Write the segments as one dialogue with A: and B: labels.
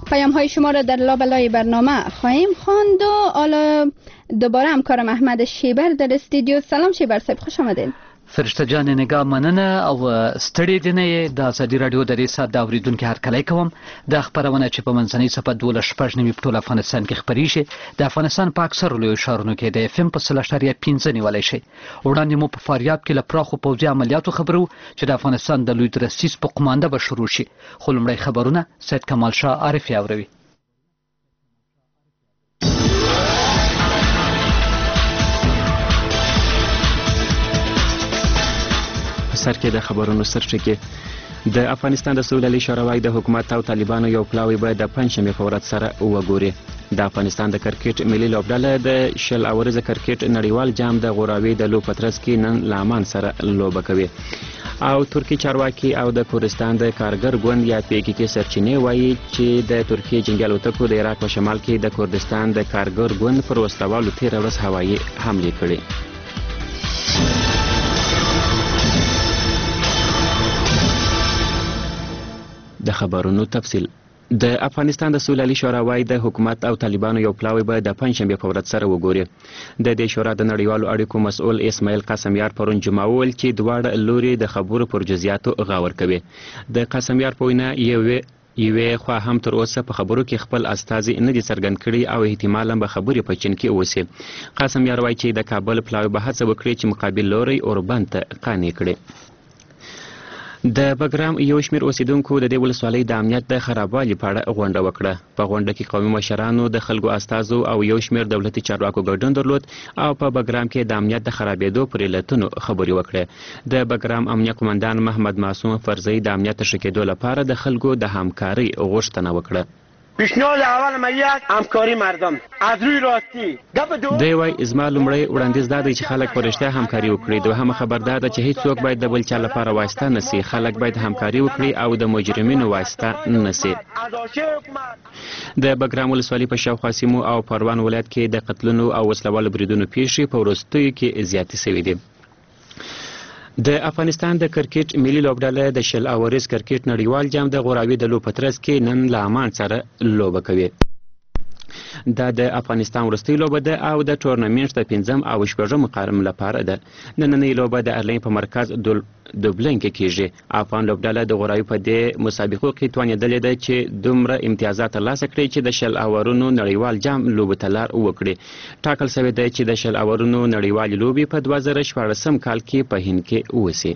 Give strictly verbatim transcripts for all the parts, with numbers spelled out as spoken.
A: پیام های شما را در لابلای برنامه خواهیم خواند و حالا دوباره همکارم احمد شیبر در استودیو. سلام شیبر صاحب، خوش آمدین.
B: فرشته جان نگاه مننه او ستړي دي نه د ازادي راډیو د ریسا د اوریدونکو هرکلی کوم. د خبرونه چې په منځنۍ صفه دوله شپږ نیمې په ټول افغانستان کې خپریږي د افغانستان په اکثرو لویو ښارونو کې د اف ام په سل اشاریه پنځه نیولی شي. وړاندې مو په فاریاب کې له پراخو پوځي عملیاتو خبرو چې د افغانستان د لوی درستیز په قمانده به شروع شي. خو لومړی خبرونه سید کمال شاه عارفي اوروي.
C: سر کې د خبرونو سرچینه د افغانستان د سولې شوراوای د حکومت او طالبانو یو پلاوی به د پنځمې په ورځ سره وګوري. د افغانستان د کرکټ ملي لوبډله د شل اورزه کرکټ نړیوال جام د غوراوي د لوب پترس کې نن لامان سره لوبه کوي. او ترکی چارواکي او د کردستان د کارګر ګوند یا پی کې سرچینه وایي چې د ترکیه جنگي الوتکو د عراق په شمال کې د کردستان د کارګر ګوند پر وسلوالو تیر ورځ هوایي حمله کړې. د خبرونو تفصیل. د افغانستان د سولې شوراوای د حکومت او طالبانو یو پلاوی به د پنځمې په ورځ سره وګوري. د دې شورا د نړیوالو اړیکو مسؤل اسماعیل قاسمیار پرون جمعه وویل چې دواړه لوري د خبرو پر جزئیاتو غور کوي. د قاسمیار په وینا یوې یوې خوا هم تر اوسه په خبرو کې خپل استازي نه دي څرګند کړي او احتمالاً به خبرې په چین کې اوسي. قاسمیار وایي چې د کابل پلاوی به هڅه وکړي چې مقابل لوري اوربند ته قانع کړي. د بګرام یو شمېر اوسیدونکو د دې ولسوالۍ د امنیت د خرابوالي په اړه غونډه وکړه. په غونډه کې قومي مشرانو د خلکو استازو او یو شمېر دولتي چارواکو ګډون درلود او په بګرام کې د امنیت د خرابېدو پر علتونو خبرې وکړې. د بګرام امنیه قماندان محمد معصوم فرزی د امنیت ښه کېدو لپاره د خلکو د همکارۍ غوښتنه وکړه.
D: پیشنهاد اول ما یک همکاری مردم از روی راستی.
C: دی وای زما لومړی وړاندیز دا دی چې خلک په رښتیا همکاري وکړي. دوهمه خبر دا ده چې هیڅوک باید د بل چا لپاره واسطه نه سي. خلک باید همکاري وکړي او د مجرمینو واسطه نه سي. د بګرام ولسوالۍ په شاوخوا سیمو او پروان ولایت کې د قتلونو او وسلوالو بریدونو پیښې په وروستیو کې زیاتې شوې دي. د افغانستان د کرکټ ملي لوبډله د شل اورز کرکټ نړیوال جام د غوراوي د لوب پترس کې نن له عمان سره لوبه کوي. دا د افغانستان وروستۍ لوبه ده او د ټورنمنټ د پنځم او شپږم مقام لپاره ده. نننۍ لوبه د ارلین په مرکز دوبلین کې کیږي. افغان لوبډله د غوراوي په دې مسابقو کې توانېدلې ده چې دومره امتیازات ترلاسه کړي چې د شل اورونو نړیوال جام لوبو ته لار وکړي. ټاکل شوې ده چې د شل اورونو نړیوالې لوبې په دوه زره شپاړسم کال کې په هند کې وسي.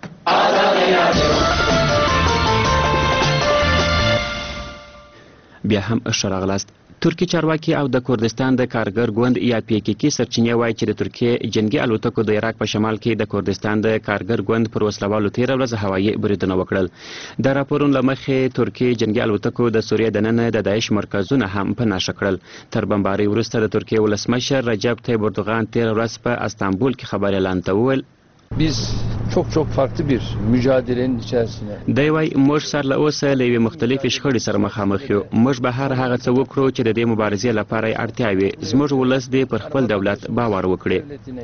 C: بیا هم ښه راغلاست. ترکی چارواکي او د کردستان د کارګر ګوند یا پی کې کې سرچینه وایي چې د ترکیه جنگي الوتکو د عراق په شمال کې د کردستان د کارګر ګوند پر وسلوالو تیر ورځ هوایي بریدونه وکړل. د راپورونو له مخې ترکیه جنگي الوتکو د سوریه دننه د داعش مرکزونه هم په نښه کړل. تر بمبارۍ وروسته د ترکیه ولسمشر رجب طیب اردوغان تیر ورځ په استانبول کې خبر اعلان ته وویل
E: biz çok çok farklı bir mücadelenin içerisine.
C: دی وای موږ سره له اوسه له یوې مختلفې شخړې سره مخامخ یو. موږ به هر هغه څه وکړو چې د دې مبارزې لپاره یې اړتیا وي. زموږ ولس دې پر خپل دولت باور وکړي.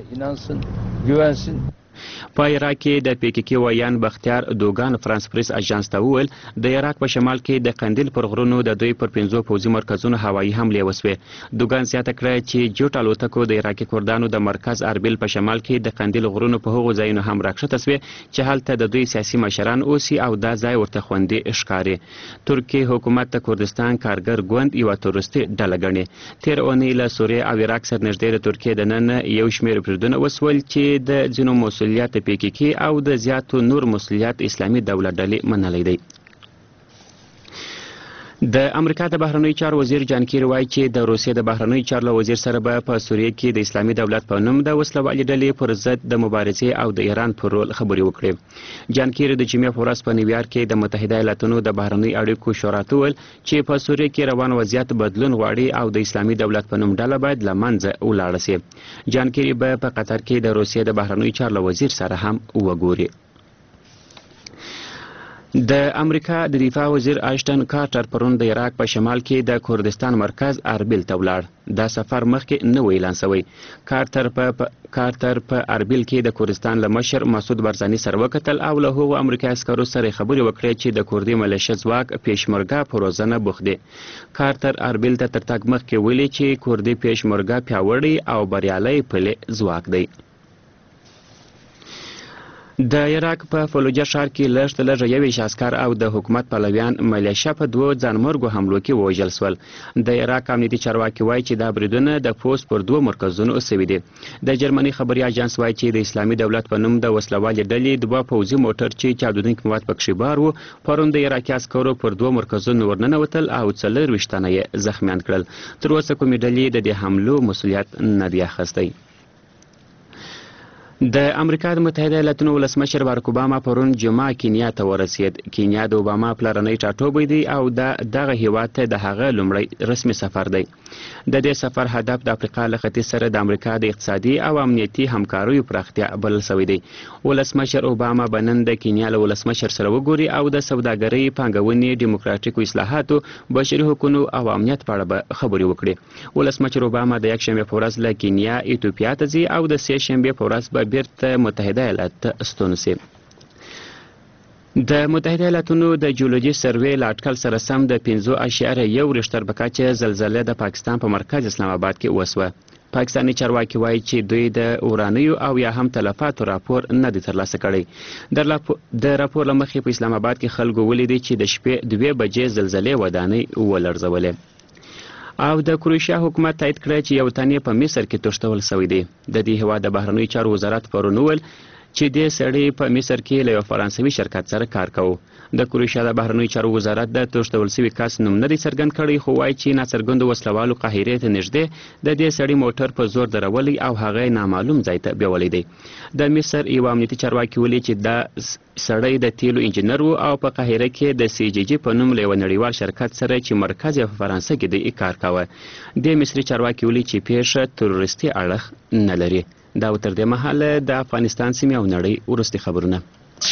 C: په عراق کې د پی کې کې ویان بختیار دوګان فرانس پریس اژانس ته وویل د عراق په شمال کې د قندیل پر غرونو د دوی پر پنځو پوځي مرکزونو هوایي حملې وسوې. دوګان زیاته کړه چې جوټ الوتکو د عراقي کردانو د مرکز اربیل په شمال کې د قندیل غرونو په هغو ځایونو هم راکښته سوې چې هلته د دوی سیاسي مشران اوسي او دا ځای ورته خوندي ښکاري. ترکیه حکومت د کردستان کارګر ګوند یوه تروریستي ډله ګڼي. تېره اونۍ له سوریې او عراق سره نږدې د ترکیې دننه یو شمېر بریدونه وسول چې د ځینو مسؤلیت پی کې کې او د زیاتو نور مسؤلیت اسلامي دولت ډلې منلی دی. د امریکا د بهرنیو چارو وزیر جان کیری وایي چې د روسیې د بهرنیو چارو وزیر سره به په سوریه کې د اسلامي دولت په نوم د وسلوالې ډلې پر ضد د مبارزې او د ایران پر رول خبرې وکړې. جان کیری د جمعې په ورځ په نیویارک کې د متحده ایالاتونو د بهرنیو اړیکو شورا ته وویل چې په سوریه کې روان وضعیت بدلون غواړي او د اسلامي دولت په نوم ډله باید له منځه ولاړه سي. جان کیری به په قطر کې د روسیې د بهرنیو چارو وزیر سره هم وګوري. د امریکا د دفاع وزیر آشټن کارټر پرون د عراق په شمال کې د کردستان مرکز اربیل ته ولاړ. دا سفر مخکې نه و اعلان شوی. کارټر په کارټر په اربیل کې د کردستان له مشر مسعود برزاني سره وکتل او له هغو امریکایي عسکرو سره خبرې وکړې چې د کردي ملیشه ځواک پیشمرګه په روزنه بوخت دي. کارټر اربیل ته تر تګ مخکې ویلي چې کردي پیشمرګه پیاوړی او بریالی پلی ځواک دی. د عراق په فلوجه ښار کې لږ تر لږه یوویشت عسکر او د حکومت پلویان ملیشه په دوو ځانمرګو حملو کې ووژل شول. د عراق امنیتي چارواکي وایي چې دا بریدونه د پوست پر دوو مرکزونو سوي دي. د جرمني خبري اژانس وایي چې د اسلامي دولت په نوم د وسلوالې ډلې دوه پوځي موټر چې چاودونکي مواد پکښې بار وو پرون د عراقي عسکرو پر دوو مرکزونو ورننوتل او څلرویشت تنه یې زخمیان کړل. تر اوسه کومې ډلې د دې حملو مسؤلیت نه دی اخیستی. د امریکا د متحده ایالاتونو ولسمشر بارک اوباما پرون جمعه کینیا ته ورسید. کینیا د اوباما پلرنی ټاټوبی دی او د دغه هیواد ته د هغه لومړی رسمي سفر دی. د دې سفر هدف د افریقا له ختیځ سره د امریکا د اقتصادي او امنیتي همکاریو پراختیا بلل شوی دی. ولسمشر اوباما به نن د کینیا له ولسمشر سره وګوري او د سوداګرۍ، پانګونې، ډیموکراتیکو اصلاحاتو، بشري حقوقو او امنیت په اړه به خبرې وکړي. ولسمشر اوباما د یکشنبې په ورځ له کینیا ایتوپیا ته ځي او د سې شنبې په ورځ به بیرته متحده ایالات ته ستون شي. د متحده ایالاتونو د جیولوژي سروې له اټکل سره سم د پنځه اعشاریه یو ریشتر په کچه زلزله د پاکستان په مرکز اسلام آباد کې وسوه. پاکستاني چارواکي وایي چې دوی د اورانیو او یا هم تلفاتو راپور نه دی ترلاسه کړی. د راپور له مخې په اسلام آباد کې خلکو ولیدي چې د شپې دوې بجې زلزلې ودانۍ ولړزولې. او د کروشیا حکومت تایید کړی چې یو تن په مصر کې تښتول شوی دی. د دې هیواد د بهرنیو چارو وزارت پرون وویل چې دې سړی په مصر کې له یو فرانسوي شرکت سره کار کوي. د کروشیا د بهرنیو چارو وزارت د تښتول شوي کس نوم نه دی څرګند کړی، خو وایي چې ناڅرګندو وسلوالو قاهرې ته نږدې د دې سړي موټر په زور درولی او هغه نامعلوم ځای ته بیولی دی. د مصر یو امنیتي چارواکي ویلي چې دا سړی د تیلو انجینر و او په قاهره کې د سی جی جی په نوم له یوه نړیوال شرکت سره چې مرکز یې په فرانسه کې دی کار کاوه. د مصري چارواکي ویلي چې پیښه تروریستي اړخ نه لري. دا تر دې مهاله د افغانستان سیمې او نړۍ وروستي خبرونه.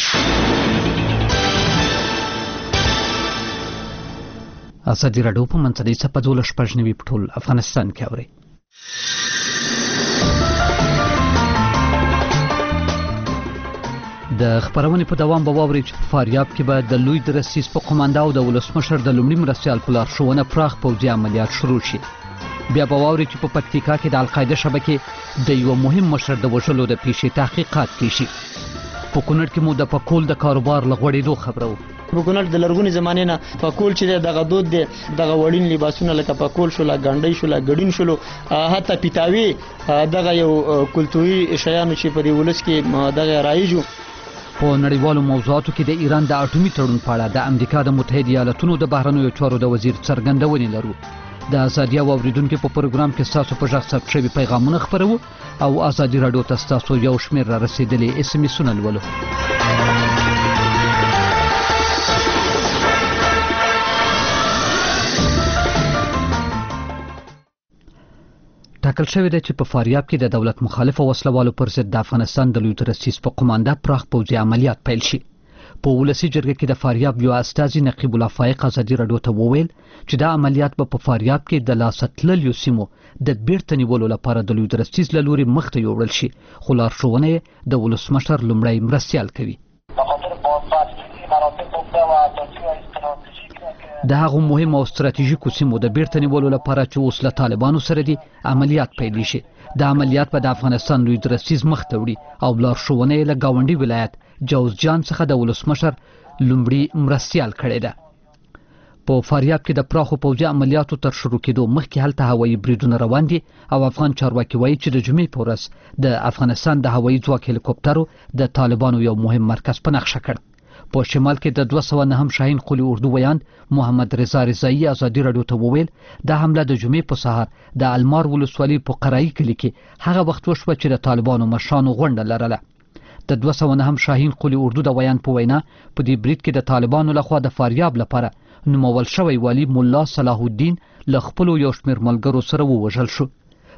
B: ازادي راډیو په منځنۍ څپه دولس شپږ نوي په ټول افغانستان کې اوري. د خبرونې په دوام به واورئ چې په فاریاب کې به د لوی درسیز په قومانده او د ولسمشر د لومړي مرستیال په لارښوونه پراخ پوځي عملیات شروع شي. بیا به واورئ چې په پکتیکا کې د القاعده شبکې د یوه مهم مشر د وژلو د پیښې تحقیقات کیږي. په کونړ کې مو د پکول د کاروبار له غوړېدو خبره وه.
F: په کونړ د لرغونې زمانې نه پکول چې دی دغه دود دی، دغه وړین لباسونه لکه پکول شوله، ګنډۍ شوله، ګډین شولو، حتی پیتاوي، دغه یو کلتوري شیانو چې په دې ولس کې دغه رایج وو.
B: په نړیوالو موضوعاتو کې د ایران د اټومي تړون په اړه د امریکا د متحده ایالاتونو د بهرنیو چارو د وزیر څرګندونې لرو. د ازادي او اوریدونکو په پروګرام کې ستاسو په غږ ثبت شوي پیغامونه خپروو او ازادي راډیو ته ستاسو یو شمېر را رسېدلي اس ام اسونه لولو. ټاکل شوې ده چې په فاریاب کې د دولت مخالفو وسلوالو پر ضد د افغانستان د لوی درسیز په قومانده پراخ پوځي عملیات پیل شي. په ولسي جرګه کې د فاریاب یو استازي نقیب الله فایق ازادي راډیو ته وویل چې دا عملیات به په فاریاب کې د لاسه تللیو سیمو د بیرته نیولو لپاره د لوی درسیز له لوري مخته یوړل شي، خو لارښوونه یې د ولسمشر لومړی مرستیال کوي. د هغو مهم او ستراتیژیکو سیمو د بیرته نیولو لپاره چې اوس له طالبانو سره دي عملیات پیل شي. د عملیات په د افغانستان لوی درسیز مخته وړي او لارښوونه یې له ګاونډي ولایت جوزجان څخه د ولسمشر لومړي مرستیال کړې ده. په فاریاب کې د پراخو پوځي عملیاتو تر شروع کېدو مخکې هلته هوایي بریدونه روان دي او افغان چارواکي وایي چې د جمعې په ورځ د افغانستان د هوایي ځواک هلیکوپټرو د طالبانو یو مهم مرکز په نښه کړ. په شمال کې د دوه سوه نهم شاهین قلي اردو ویاند محمد رضا رضایي ازادي راډیو ته وویل دا حمله د جمعې په سهار د المار ولسوالۍ په قرایي کلي کې هغه وخت وشوه چې د طالبانو مشرانو غونډه لرله. د دوه سوه نهم شاهین قلي اردو د ویاند په وینا په دې برید کې د طالبانو لخوا د فاریاب لپاره نومول شوی والي ملا صلاح الدین له خپلو یو شمېر ملګرو سره ووژل شو.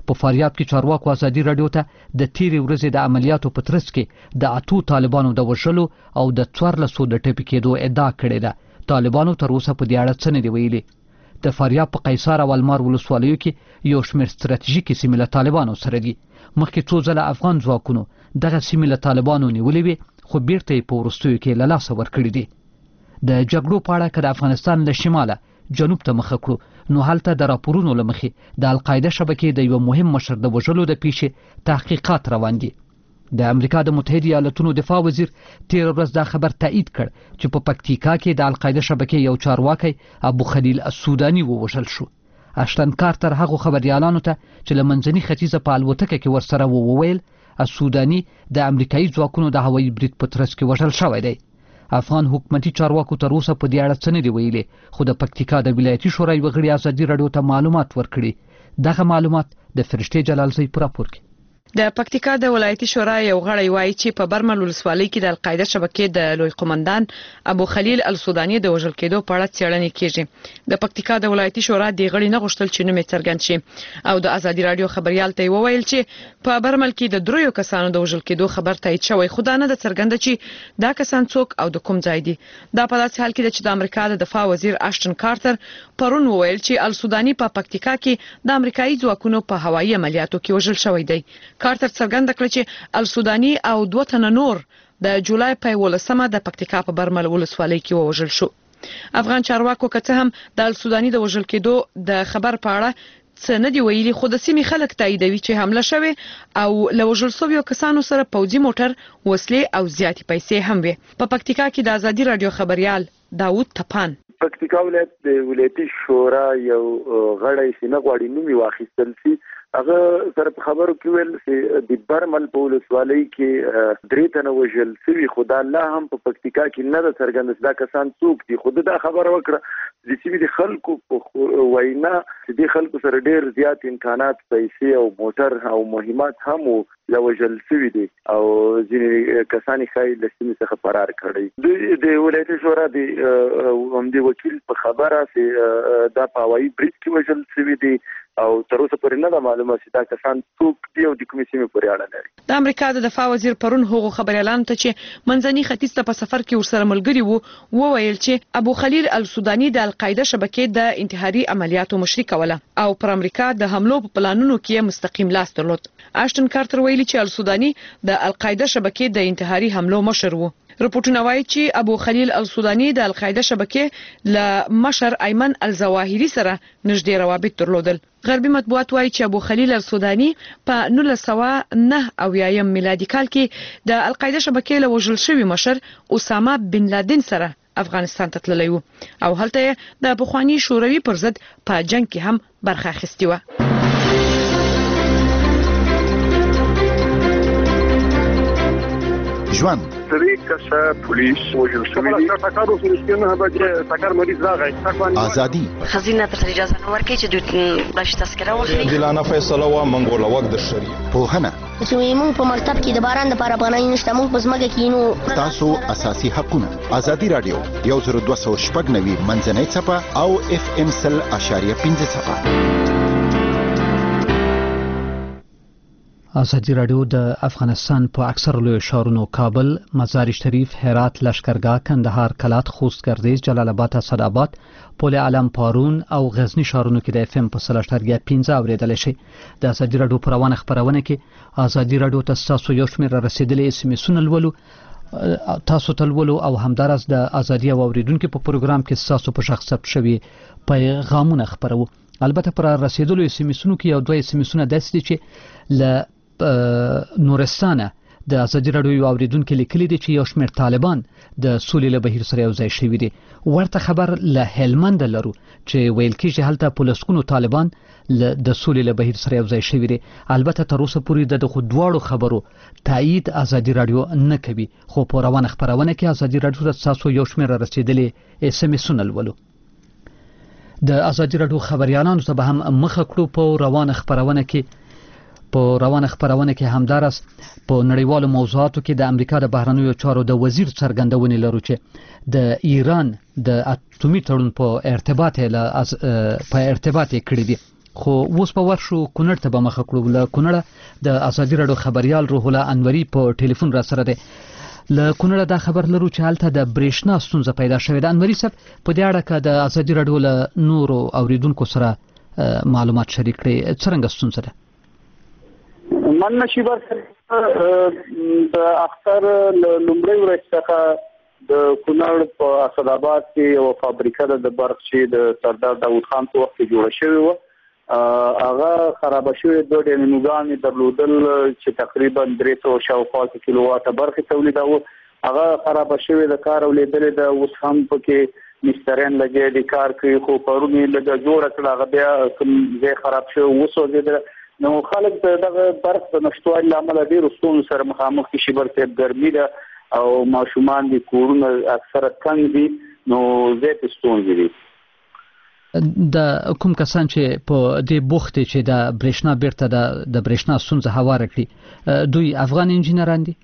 B: په فاریاب کې چارواکو ازادي راډیو ته د تیرې ورځې د عملیاتو په ترڅ کې د اتو طالبانو د وژلو او د څوارلسو د ټپي کېدو ادعا کړې ده. طالبانو تر اوسه په دې اړه څه نه دي ویلي. د فاریاب په قیصار او المار ولسوالیو کې یو شمېر ستراتیژیکې سیمې له طالبانو سره دي. مخکې څو ځله افغان ځواکونو دغه سیمې له طالبانو نیولې وې، خو بیرته یې په وروستیو کې له لاسه ورکړي دي. د جګړو په اړه که د افغانستان له شماله جنوب ته مخه کړو، نو هلته د راپورونو له مخې د القاعده شبکې د یو مهم مشر د وژلو د پیښې تحقیقات روان دي. د امریکا د متحده ایالاتونو دفاع وزیر تیر ورځ دا خبر تایید کړ چې په پکتیکا کې د القاعده شبکې یو چارواکی ابو خلیل السوداني ووژل شو. اشتن کارتر هغو خبريالانو ته چې له منځني ختیځه په الوتکه کې ورسره وویل السوداني د امریکایي ځواکونو د هوایي برید په ترڅ کې وژل شوی دی. افغان حکومتي چارواکو تر اوسه په دې اړه څه نه دي ویلي، خو د پکتیکا د ولایتي شورا یو غړي ازادي راډیو ته معلومات ورکړي. دغه معلومات د فرشتې جلالزی پر راپور کې.
G: د پکتیکا د ولایتي شورا یو غړی وایي چې په برمل ولسوالۍ کې د القاعده شبکې د لوی قومندان ابو خلیل السوداني د وژل کېدو په اړه څېړنې کیږي. د پکتیکا د ولایتي شورا د غړي نه غوښتل چې نوم یې څرګند شي او د ازادي راډیو خبريال ته وویل چې په برمل کې د دریو کسانو د وژل کېدو خبر تایید شوی، خو دا نه د څرګنده چې دا کسان څوک او د کوم ځای دي. دا په داسې حال کې چې د امریکا د دفاع وزیر اشتن کارتر پرون وویل چې السوداني په پکتیکا کې د امریکایي ځواکونو په هوایي عملیاتو کې وژل شوی دی. کارتر څرګنده کړ چې السوداني او دوه تنه نور د جولای په ولسمه د پکتیکا په برمل ولسوالۍ کې وژل شو. افغان چارواکو که څه هم د السوداني د وژل کېدو د خبر په اړه څه نه دی ویلي، خو د سیمې خلک تاییدوي چې حمله شوې او له وژل شویو کسانو سره پوځي موټر، وسلې او زیاتې پیسې هم وي. په پکتیکا کې د ازادي راډیو خبريال داوود تپان
H: پکتیکا ولایت د ولایتي شورا یو غړی چې نه غواړي نوم یې واخیستل شي، هغه سره په خبرو کې ویل چې د برمل په ولسوالۍ کې درې تنه وژل شوي، خو دا الله هم په پکتیکا کې نه ده څرګنده دا کسان څوک دي. خو دا خبره وکړه د سیمې د خلکو په وینا چې د خلکو سره ډېر زیات امکانات، پیسې او موټر او مهمات هم له وژل شوي دي او ځینې کسان یې ښایي له سیمې څخه فرار کړی. د ولایتي شورا د همدې وکیل په خبره چې دا په هوایي برید کې وژل شوي دي او تر اوسه پورې نه ده معلومه چې دا کسان څوک دي او د کومې سیمې پورې اړه لري.
G: د امریکا د دفاع وزیر پرون هغو خبريالانو ته چې منځني ختیځ ته په سفر کې ورسره ملګري وو وویل چې ابو خلیل السوداني د القاعده شبکې د انتحاري عملیاتو مشري کوله او پر امریکا د حملو په پلانونو کې مستقیم لاس درلود. اشتن کارتر ویلي چې السوداني د القاعده شبکې د انتحاري حملو مشر وو. رپورټونه وایي چې ابو خلیل السوداني د القاعده شبکې له مشر ایمن الزواهری سره نږدې روابط درلودل. غربي مطبوعات وایي چې ابو خلیل السوداني په نولس سوه نه اویایم میلادي کال کې د القاعده شبکې له وژل شوي مشر اسامه بن لادن سره افغانستان ته تللی و او هلته د پخواني شوروي پر ضد په جنگ کې هم برخه اخیستې وه.
I: ژوند
J: سری کسه پولیس وژل شوی دی. تاکارو فلسطینه به تاکار مریض راغی.
I: ازادي
K: خزینه ته اجازه نه ورکړي چې دوی بلش تذکره واخلي.
L: دلانه فیصله وا منګول وخت د شری
I: پوهنه
M: چې موږ په مکتب کې د باران د لپاره بنای نشته، موږ په ځمکه کې نو
I: تاسو اساسي حقونه. ازادي رادیو یو زر دوه سوه شپږ نوي منځنۍ صفه او اف ام سل اشاریه پنځه صفه.
B: ازادي راډیو د افغانستان په اکثر لوی ښارونو کابل، مزار شریف، هرات، لشکرګاه، کندهار، کلات، خوست، ګردیز، جلال آباد، اسداباد، پل علم، پارون او غزنی ښارونو کې د اف ام په سل اشاریه پنځه اوریدل شي. د ازادي راډیو په روانه خبرونه کې ازادي راډیو ته تاسو یو شمېر رسیدلې اس ام اسونه لولو، تاسو تلولو او همدارس د ازادي او اوریدونکو په پروګرام کې تاسو په شخص ثبت شوی پیغامونه خبرو. البته پر رسیدلو اس ام اسونو کې یو دوه اس ام اسونه داسې دي چې ل نورستانه د ازادي راډیو یو اوریدونکو لیکلي دي چې یو شمېر طالبان د سولې له بهیر سره یو ځای شوي دي. ورته خبر له هلمند لرو چې ویل کېږي هلته په لسګونو طالبان د سولې له بهیر سره یو ځای شوي دي. البته تر اوسه پورې د دغو دواړو خبرو تایید ازادي راډیو نه کوي، خو په روانه خبرونه کې ازادي راډیو ته تاسو یو شمېر رسیدلې اس ام اسونه لولو. د ازادي راډیو خبريالانو ته به هم مخه کړو په روانه خبرونه کې په روانه خبرونه کې همدارس په نړیوالو موضوعاتو کې د امریکا د بهرنیو چارو د وزیر څرګندونې لرو چې د ایران د اټومي تړون په ارتباط له په ارتباط کړی دی. خو اوس په ورشو کونړ ته به مخه کړو. له کونړه د ازادي راډیو خبريال روح الله انوري په ټلیفون را سره دی. له کونړه دا خبر لرو چې هلته د برېښنا ستونزه پیدا شوې ده. انوري صاحب په دې اړه که د ازادي راډیو له نورو اوریدونکو سره معلومات شریک کړي، څرنګه ستونزه ده؟
N: مننه شیبر د اختر لومړی ورځ څخه د کونړ په اسداباد کې یو فابریکه ده د برق چې د سردار داود خان په وخت کې جوړه شوې وه. هغه خراب شوې دوه ډینموګانې درلودل چې تقریبا درې سوه شاوخوا کیلو واټه برخې تولیداوه. هغه خراب شوې د کار اولیدلې ده، اوس هم پکې مسترین لګیا دي کار کوي، خو پرون یې لږه جوړه کړه، هغه بیا کوم ځای خراب شوی وسوځېدله. نو خلک د دغه برق د نشتوالي له امله ډېرو ستونزو سره مخامخ دي. شیبر صاحب ګرمي ده او ماشومان دي، کورونه اکثره تنګ دي، نو زیاتې ستونزې دي.
B: د کوم کسان چې په دې بوخت چې د برېښنا بیرته د برېښنا ستونزه هواره کړي دوی افغان انجینران دي؟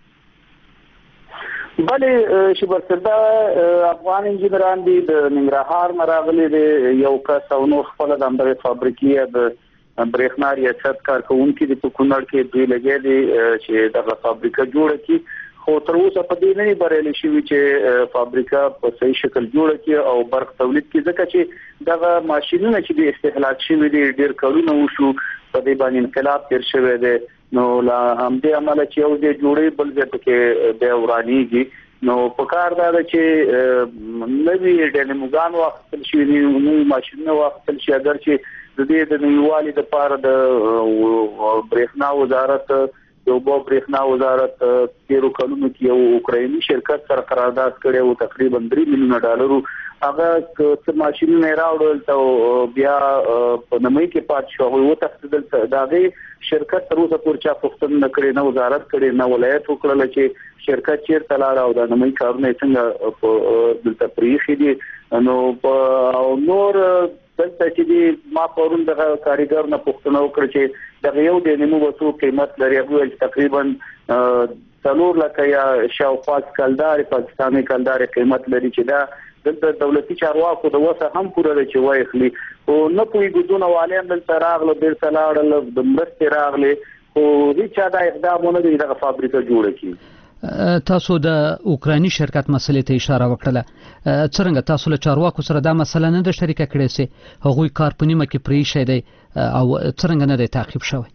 N: بلې شیبر صاحب افغان انجینران دي، د ننګرهار نه راغلي دي، یو کس او نور خپله د همدغې فابریکې د برېښنا ریاست کارکوونکي دي په کونړ کې، دوی لګیا دي چې دغه فابریکه جوړه کړي. خو تر اوسه په دې نه بریالي شوي چې فابریکه په صحیح شکل جوړه کړي او برق تولید کړي، ځکه چې دغه ماشینونه چې د استهلاک شوي دي ډېر کلونه وشو، په دې باندې انقلاب تیر شوی دی. نو له همدې امله چې یو ځای جوړې بل ځای پکې بیا ورانېږي. نو په کار دا ده چې نوي ډینموګان واخیستل شي، نوي ماشینونه واخیستل شي، اگر چې د دې د نویوالي دپاره د برېښنا وزارت د اوبو برېښنا وزارت تیرو کلونو کې یو اوکرایني شرکت سره قرارداد کړی و تقریبا درې میلیونه ډالرو. هغه څه ماشینونه یې راوړل ته بیا په نمۍ کې پاتې شو، هغوی وتښتېدل. د هغې شرکت تر اوسه پورې چا پوښتنه نه کړې، نه وزارت کړې، نه ولایت وکړله چې شرکت چېرته لاړه او د نمۍ کارونه یې څنګه دلته پرېښي دي. نو په نور دلته چې دی ما پرون دغه کاریګر نه پوښتنه وکړه چې دغه یو د نیمو وسو قیمت لري، هغه تقریبا څلور لکه یا شاوخوا کلدارې پاکستاني کلدارې قیمت لري، چې دا دلته دولتي چارواکو د وسه هم پوره ده چې وایخلي. خو نه پوهېږو دونه والیان دلته راغله، بیرته لاړل، د مرستې راغلې، خو هېچا دا اقدام ونه دی دغه فابریکه جوړه کړي.
B: تاسو د اوکرایني شرکت مسلې ته اشاره وکړله، څرنګه تاسو له چارواکو سره دا مسله نه ده شریکه کړې چې هغوی کار په نیمه کې پرېښی دی او څرنګه نه دی تعقیب شوی؟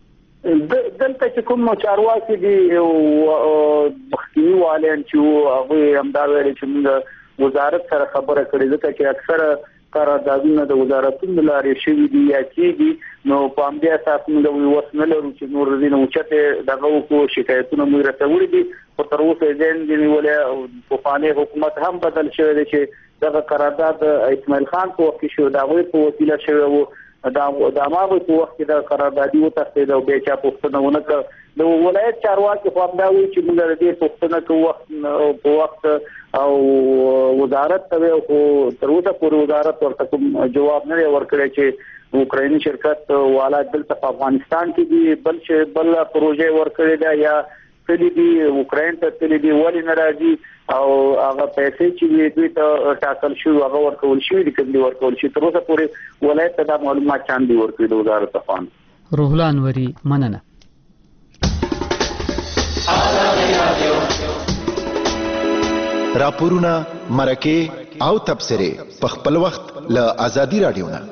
N: دلته چې کوم چارواکي دي مخکیني والیان چې وو هغوی همدا ویلې چې موږ وزارت سره خبره کړې، ځکه چې اکثره قراردادونه د وزارتونو له لارې شوي دي یا کېږي. نو په همدې اساس موږ وس نه لرو چې نور د دې نه اوچتې دغه وکړو، شکایتونه موږ رسولي دي، خو تر اوسه یې ځای نه دي نیولی. پخوانی حکومت هم بدل شوی دی چې دغه قرارداد اسماعیل خان په وخت کې شوی، د هغوی په وسیله شوی و، د هماغوی په وخت کې د قراردادي وتښتېد او بیا چا پوښتنه ونه کړه. د ولایت چارواکي خو همدا وایي چې موږ د دې پوښتنه کوو په وخت او وزارت ته ویل، خو تر اوسه پورې وزارت ورته کوم جواب نه دی ورکړی چې اوکرایني شرکت والا دلته په افغانستان کې دي، بل چې بل پروژې ورکړې ده یا تللی دي اوکراین ته تللی دي، ولې نه راځي او هغه پیسې چې دوی ته ټاکل شوي هغه ورکول شوي دي، کوم دي ورکول شي. تر اوسه پورې ولایت ته دا معلومات چا نه دي ورکړي د وزارت افغان.
B: روح الله انوري، مننه.
I: راپورونه، مرکې او تبصرې په خپل وخت له ازادي راډیو نه.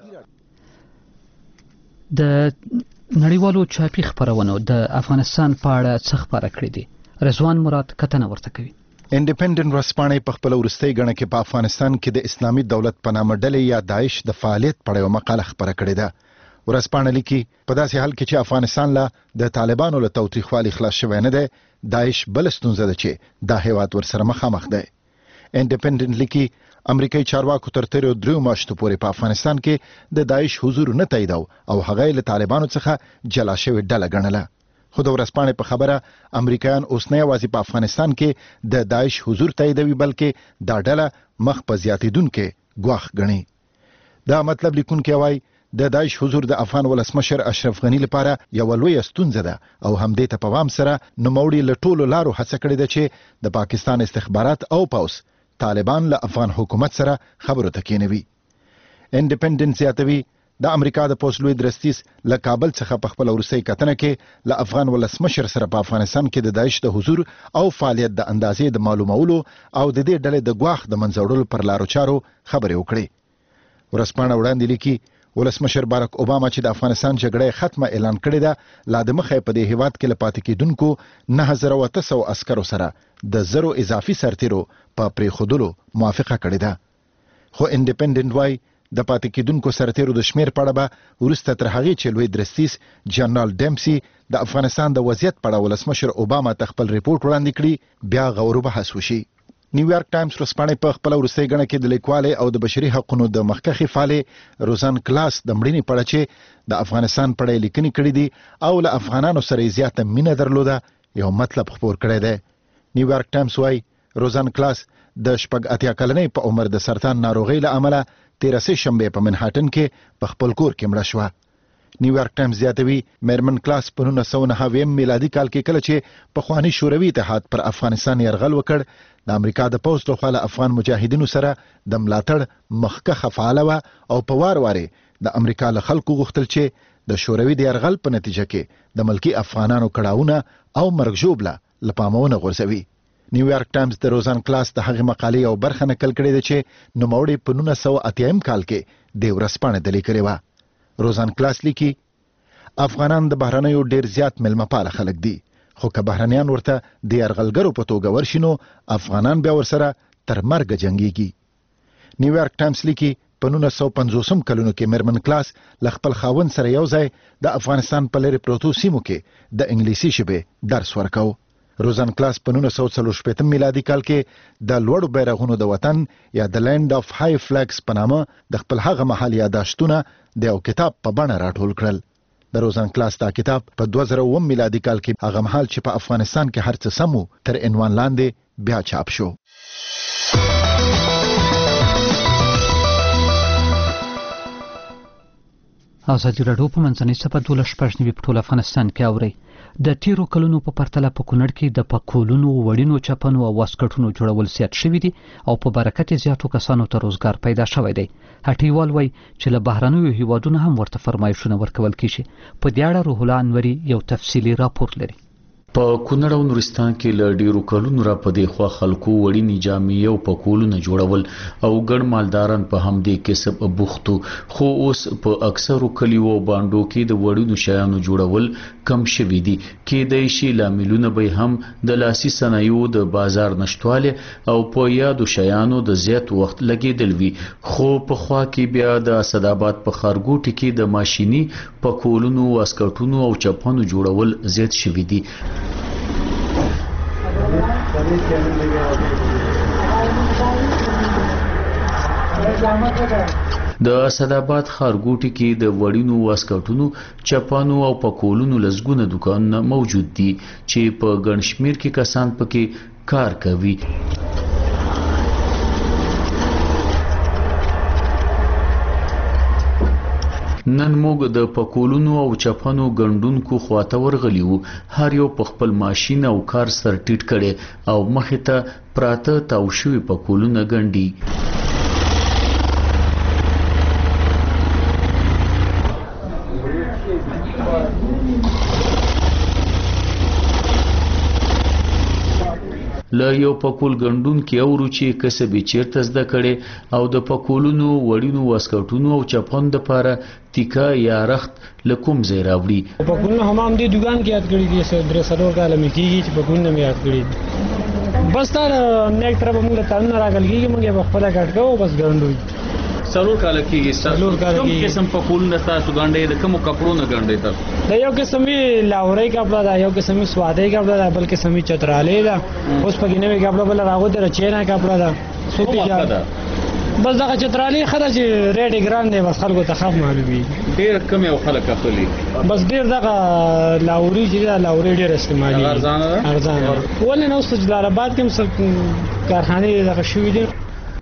B: د نړیوالو چاپی خبرونو د افغانستان په اړه څه خبره کړې دي؟ رضوان مراد کتنه ورته کوي.
I: انډیپندنت ورځپاڼې په خپل وروستۍ غڼه کې په افغانستان کې د اسلامي دولت په نامه ډلې یا داعش د فعالیت په اړه یو مقاله خبره کړې ده. ورځپاڼه لیکي په داسې حال کې چې افغانستان له د طالبانو له تاوتریخوالي خلاص شوی نه دی، داعش بل ستونزه ده چې دا هیواد ورسره مخامخ دی. انډیپندنت لیکي امریکایي چارواکو تر تیرو دریو میاشتو پورې په افغانستان کې د داعش حضور نه تاییدو او هغه له طالبانو څخه جلا شوې ډله ګڼله. خو د ورځپاڼې په خبره امریکایان اوس نه یوازې په افغانستان کې د داعش حضور تاییدوي بلکې دا ډله مخ په زیاتېدونکې ګواښ ګڼي. دا مطلب لیکونکی وایي د داعش حضور د افغان ولسمشر اشرف غنی لپاره یو لویه ستونزه ده او همدې ته په پام سره نوموړي له ټولو لارو هڅه کړې ده چې د پاکستان استخبارات او پوځ طالبان له افغان حکومت سره خبرو ته کېنوي. انډیپندنت زیاتوي د امریکا د پوز لوی درستیس له کابل څخه په خپل وروستۍ کتنه کې له افغان ولسمشر سره په افغانستان کې د داعش د حضور او فعالیت د اندازې د معلومولو او د دې ډلې د ګواښ د منځوړلو پر لارو چارو خبرې وکړې. ورځپاڼه وړاندې لیکي ولسمشر بارک اوباما چې د افغانستان جګړه ختمه اعلان کړې ده، لا د مخې په دې هیواد کې له پاتې کېدونکو نه هزار او اته سوه عسکرو سره د زرو اضافي سرتیرو په پرېښودلو موافقه کړې ده. خو انډیپندنت وایي د پاتې کېدونکو سرتیرو د شمیر په اړه به وروسته تر هغې چې لوی درستیس جنرال ډیمسي د افغانستان د وضعیت په اړه ولسمشر اوباما ته خپل ریپورت وړاندې کړي بیا غور و بحث وشي. نیویارک ټایمز ورځپاڼې په خپل وروستۍ غڼه کې د لیکوالې او د بشري حقوقو د مخکښې فعالې روزان کلاس د مړینې په اړه چې د افغانستان په اړه لیکنې کړې دي او له افغانانو سره یې زیاته مینه درلوده یو مطلب خپور کړی دی. نیویارک ټایمز وایي روزان کلاس د شپږ اتیا کلنۍ په عمر د سرطان ناروغۍ له امله تیره سه شنبې په منهاټن کې په خپل کور کې مړه شوه. نیویارک ټایمز زیاتوي میرمن کلاس په نولس سوه نهه اویایم میلادي کال کې کله چې پخواني شوروي اتحاد پر افغانستان یرغل وکړ، د امریکا د پوځ لخوا له افغان مجاهدینو سره د ملاتړ مخکښه فعاله وه او په وار وارې د امریکا له خلکو غوښتل چې د شوروي د یرغل په نتیجه کې د ملکي افغانانو کړاوونه او مرګ ژوبله له پامه غورځوي. نیویارک ټایمز د روزان کلاس د هغې مقالې او برخه نقل کړې ده چې نوموړې په نولس سوه اتیایم کال کې د ورځپاڼې ته لیکلې وه. روزان کلاس لیکي افغانان د بهرنیو ډیر زیات میلمه پاله خلک دي، خو که بهرنیان ورته د یرغلګرو په توګه ورشي نو افغانان بیا ورسره تر مرګه جنګیږي. نیویارک ټایمز لیکي په نولس سوه پنځوسم کلونو کې میرمن کلاس له خپل خاوند سره یو ځای د افغانستان په لرې پروتو سیمو کې د انګلیسي ژبې درس ورکاوه. روزان کلاس په نولس سوه څلور شپېتم میلادي کال کې د لوړو بیرغونو د وطن یا د لینډ اف های فلیګز په نامه د خپل هغه مهال یاداشتونه د یو کتاب په بڼه راټول کړل. د روزان کلاس دا کتاب په دوه زره اووم میلادي کال کې هغه مهال چې په افغانستان کې هر څه سم و تر عنوان لاندې بیا چاپ شو.
B: ازادي راډیو په منځنۍ سپه دولس شپږ نوي په ټول افغانستان کې اوري. د تیرو کلونو په پرتله په کونړ کې د پکولونو، وړینو چپنو او واسکټونو جوړول زیات شوي دي او په برکت زیاتو کسانو ته روزګار پیدا شوی دی. هټیوال وایي چې له بهرنیو هیوادونو هم ورته فرمایشونه ورکول کیږي. په دې اړه روح الله انوري یو تفصیلي راپور لري.
O: په کونړ او نورستان کې له ډیرو کلونو را پدې خوا خلکو وړینې جامې او پکولونه جوړول او ګڼ مالداران په همدې کسب بوختو، خو اوس په اکثرو کلیو او بانډو کې د وړینو شیانو جوړول کم شوي دي. کېدای شي لاملونه به هم د لاسي صنایعو د بازار نشټواله او په یادو شیانو د زیات وخت لګیدل وي. خو په خوا کې بیا د اسداباد په خارګوټي کې د ماشيني پکولونو، واسکټونو او چپنو جوړول زیات شوي دي. د اسداباد خارګوټي کې د وړینو واسکټونو، چپنو او پکولونو لزګونه دکانونه موجود دي چې په ګڼ شمیر کې کسان پکې کار کوي. نن موږ د پکولونو او چپنو ګندونکو خواته ورغلی وو. هر یو په خپل ماشین او کار سر ټیټ کړي او مخې ته پراته تاو شوي پکولونه ګنډي. له یو پکول ګندون کې اورو چې کسب چیرته زده کړي او د پکولونو، وړینو واسکټونو او چپن د پاره تیکا یا رخت لکوم ځای راوړي.
P: پکولونه هم هم دې دکان کې یاد کړی دي، سره درې سلور کاله مې کېږي چې پکولونه مې یاد کړي. بس تا نیک طرف موږ له تړون راغل کېږي، موږ په خپله کټ کوو بس ګنډو.
Q: سلور کاله کېږي سلور کاله کوم قسم پکولونه تاسو ګنډئ؟ د کومو کپړو نه ګنډئ تاسو؟
P: د یو قسمي لاورۍ کپړه ده، یو قسمي سوادۍ کپړه ده، بل قسمي چترالۍ ده. اوس پکې نوې کپړه بل راغوته چینا کپړه ده، سوتي ده. بس دغه چترالۍ خدای چې ریټ ګران دی، بس خلکو ته خف معلومي.
Q: ډیر کم یو خلک اخلي.
P: بس ډیر دغه لاوري چې ده، لاورۍ ډیر استعمالي.
Q: ارزانه ده؟
P: ارزانه. ولې نو ست جلال آباد کې هم کارخانه دغه شوې دي.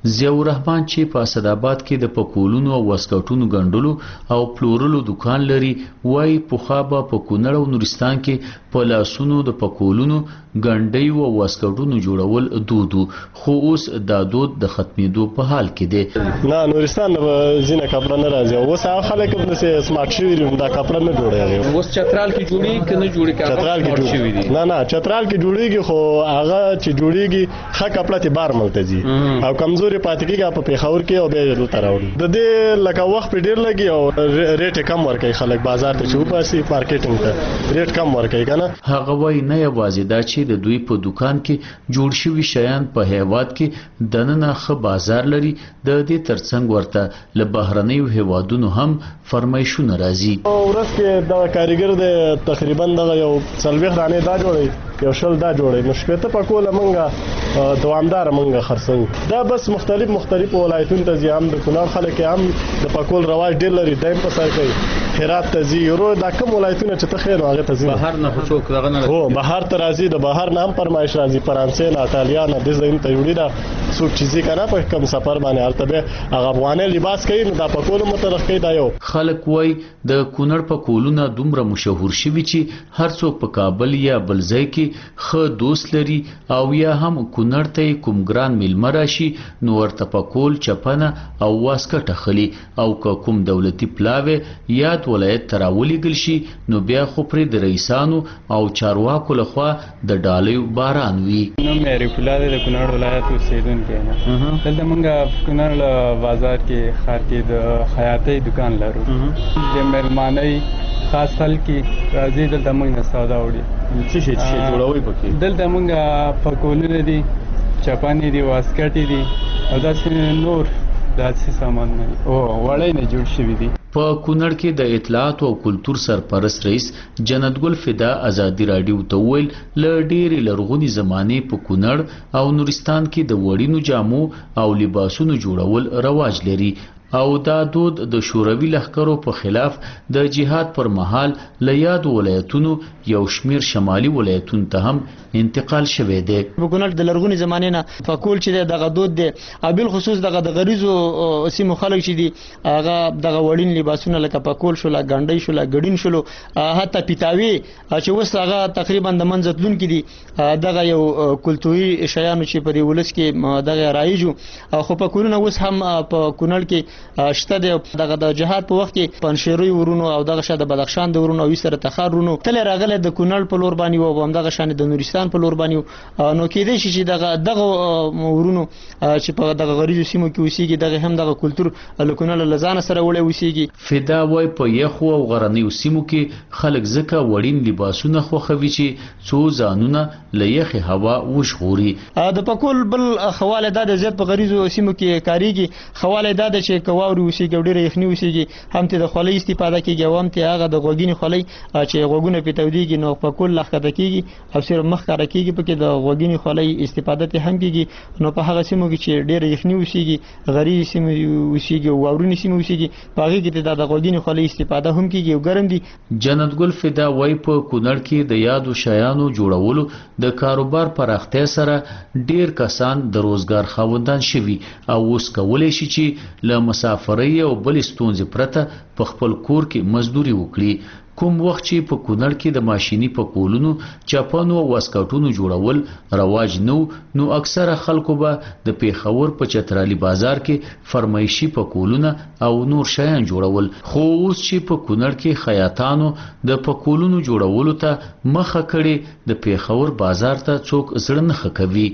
O: ضیاء الرحمن چې په اسداباد کې د پکولونو او واسکټونو ګندلو او پلورلو دکان لري وای په خابه په کونړ او نورستان کې په لاسونو د پکولونو ګنډي او واسکټونو جوړول دودو خو اوس دا دود د ختمېدو په حال کې دی.
R: نه نورستان زینه کپڑا نه راځي اوس هغه خلک هم د سمارټ شوی دي دا کپڑا نه جوړي اوس چترال کې جوړي کنه جوړي کړه چترال کې جوړي نه نه چترال کې جوړيږي خو هغه چې جوړيږي ښه کپڑا ته بار ملته دي او کمزوري پاتې کېږي په پیښور کې او به دلته راوړي د دې لکه وخت په ډیر لګي او ریټ کم ورکړي خلک بازار ته چې وپاسي مارکیټینګ ته ریټ کم ورکړي کنه.
O: هغه وای نه یوازې دا چې د دوی په دکان کې جوړ شوي شیان په هیواد کې دننه ښه بازار لري د دې ترڅنګ ورته له بهرنیو هیوادونو هم فرمایشونه راځي.
R: ورځ کې د کاریګر د تقریبا دغه یو څلوېښت دانې دا جوړي یو شل دا جوړي نو شپېته پکوله مونږه دوامدار مونږه خرڅو دا بس مختلف مختلف ولایتونو ته ځي هم د کونړ خلک هم د پکول رواج ډېر لري دایم په سر کوي هرات ته ځي یورو دا کوم ولایتونه چې ته خیر هغه ته ځي
Q: بهر نه څوک دغه نه
R: هو بهر ته راځي د بهر نه هم فرمایش راځي فرانسې نه ایټالیا نه د زین ته وړي دا څوک چې ځي کنه په کوم سفر باندې البته به هغه افغاني لباس کوي نو دا پکول مترخ کوي دا یو
O: خلک وای د کونړ پکولونه دومره مشهور شوي چې هر څوک په کابل یا بل ځای کې ښه دوست لري او یا هم کونړ ته کوم ګران میلمه راشي نو ورته پکول چپنه او واسکټ اخلي او کوم دولتي پلاوی یا ولایت تراولېږل شي نو بیا خو پرې د رئیسانو او چارواکو لخوا د ډالیو باران وي.
S: نو مې ریفولا د کونړ ولایت اوسیدونکی یم دلته موږ کونړ بازار کې ښار کې د خیاطۍ دکان لرو د میلمانۍ خاص خلک راځي دلته موږ نه سودا وړي
Q: څه شي چې جوړوي پکې
S: دلته موږ پکولونه دي چپانې دي واسکټې دي او داسې نور داسې سامان نه دي او وړۍ نه جوړ شوي دي.
O: په کونړ کې د اطلاعات او کلتور سرپرست رئیس جنت ګل فدا ازادي رادیو ته ویل ل ډېرې لرغونی زمانه په کونړ او نورستان کې د وړینو جامو او لباسونو جوړول رواج لري او دا دود د شوروي لښکرو په خلاف د جهاد پر مهال له یاد ولایتونو یو شمیر شمالي ولایتونو ته هم انتقال شوی دی.
F: په کونړ د لرغونی زمانه نه فکول چې دغه دود دی او بل خصوص دغه د غریزو سیمو خلک چې دي هغه دغه وړین لباسونه لکه پکول شو لا ګنډي شو لا ګډین شو حتی پیتاوي چې وس هغه تقریبا د منځتلون کې دي دغه یو کلتوري شیانو چې په دې ولس کې دغه رایجو خو په کورونه اوس هم په کونړ کې شته دغه د جهاد په وخت کې پنشيروي ورونو او دغه شاده بدخشان د ورونو او سره تخارونو تل راغله د کونړ په لور باندې او هم دغه شان د نورستان په لور باندې نو کې دي چې دغه دغه ورونو چې په دغه غریزو سیمو کې اوسېږي دغه هم دغه کلتور لکونل لزان سره وړي اوسېږي.
O: فدا وای په یخو او غرنیو سیمو کې خلک زکه وړین لباسونه خوخوي چې څو ځانونه له یخي هوا وشغوري.
F: د پکول بل خواله د زیات په غریزو سیمو کې کاریږي خواله د چې واوري اوسېږي ډېر یخني اوسېږي هم ته د خولۍ استفاده کیږي او هم ته هغه د غوګینې خولۍ چې غوګونه په توديږي نو په کول لخته کیږي او صرف مخ کار کیږي په کې د غوګینې خولۍ استفاده ته هم کیږي نو په هغه سیمو کې چې ډېر یخني اوسېږي غریزي سیمو اوسېږي او واورونی سیمو اوسېږي په هغه کې د غوګینې خولۍ استفاده هم کیږي او ګرم دي.
O: جنت ګل فدا وای په کونړ کې د یادو شیانو جوړولو د کاروبار پراختیا سره ډېر کسان د روزګار خاوندان شوي او اوس کولای شي چې له مسافرۍ او بل ستونزې پرته په خپل کور کې مزدوري وکړي. کوم وخت چې په کونړ کې د ماشيني پکولونو چپنو او واسکټونو جوړول رواج نو نو اکثره خلکو به د پیښور په چترالي بازار کې فرمایشي پکولونه او نور شیان جوړول خو اوس چې په کونړ کې خیاطانو د پکولونو جوړولو ته مخه کړي د پیښور بازار ته څوک زړه نه کوي.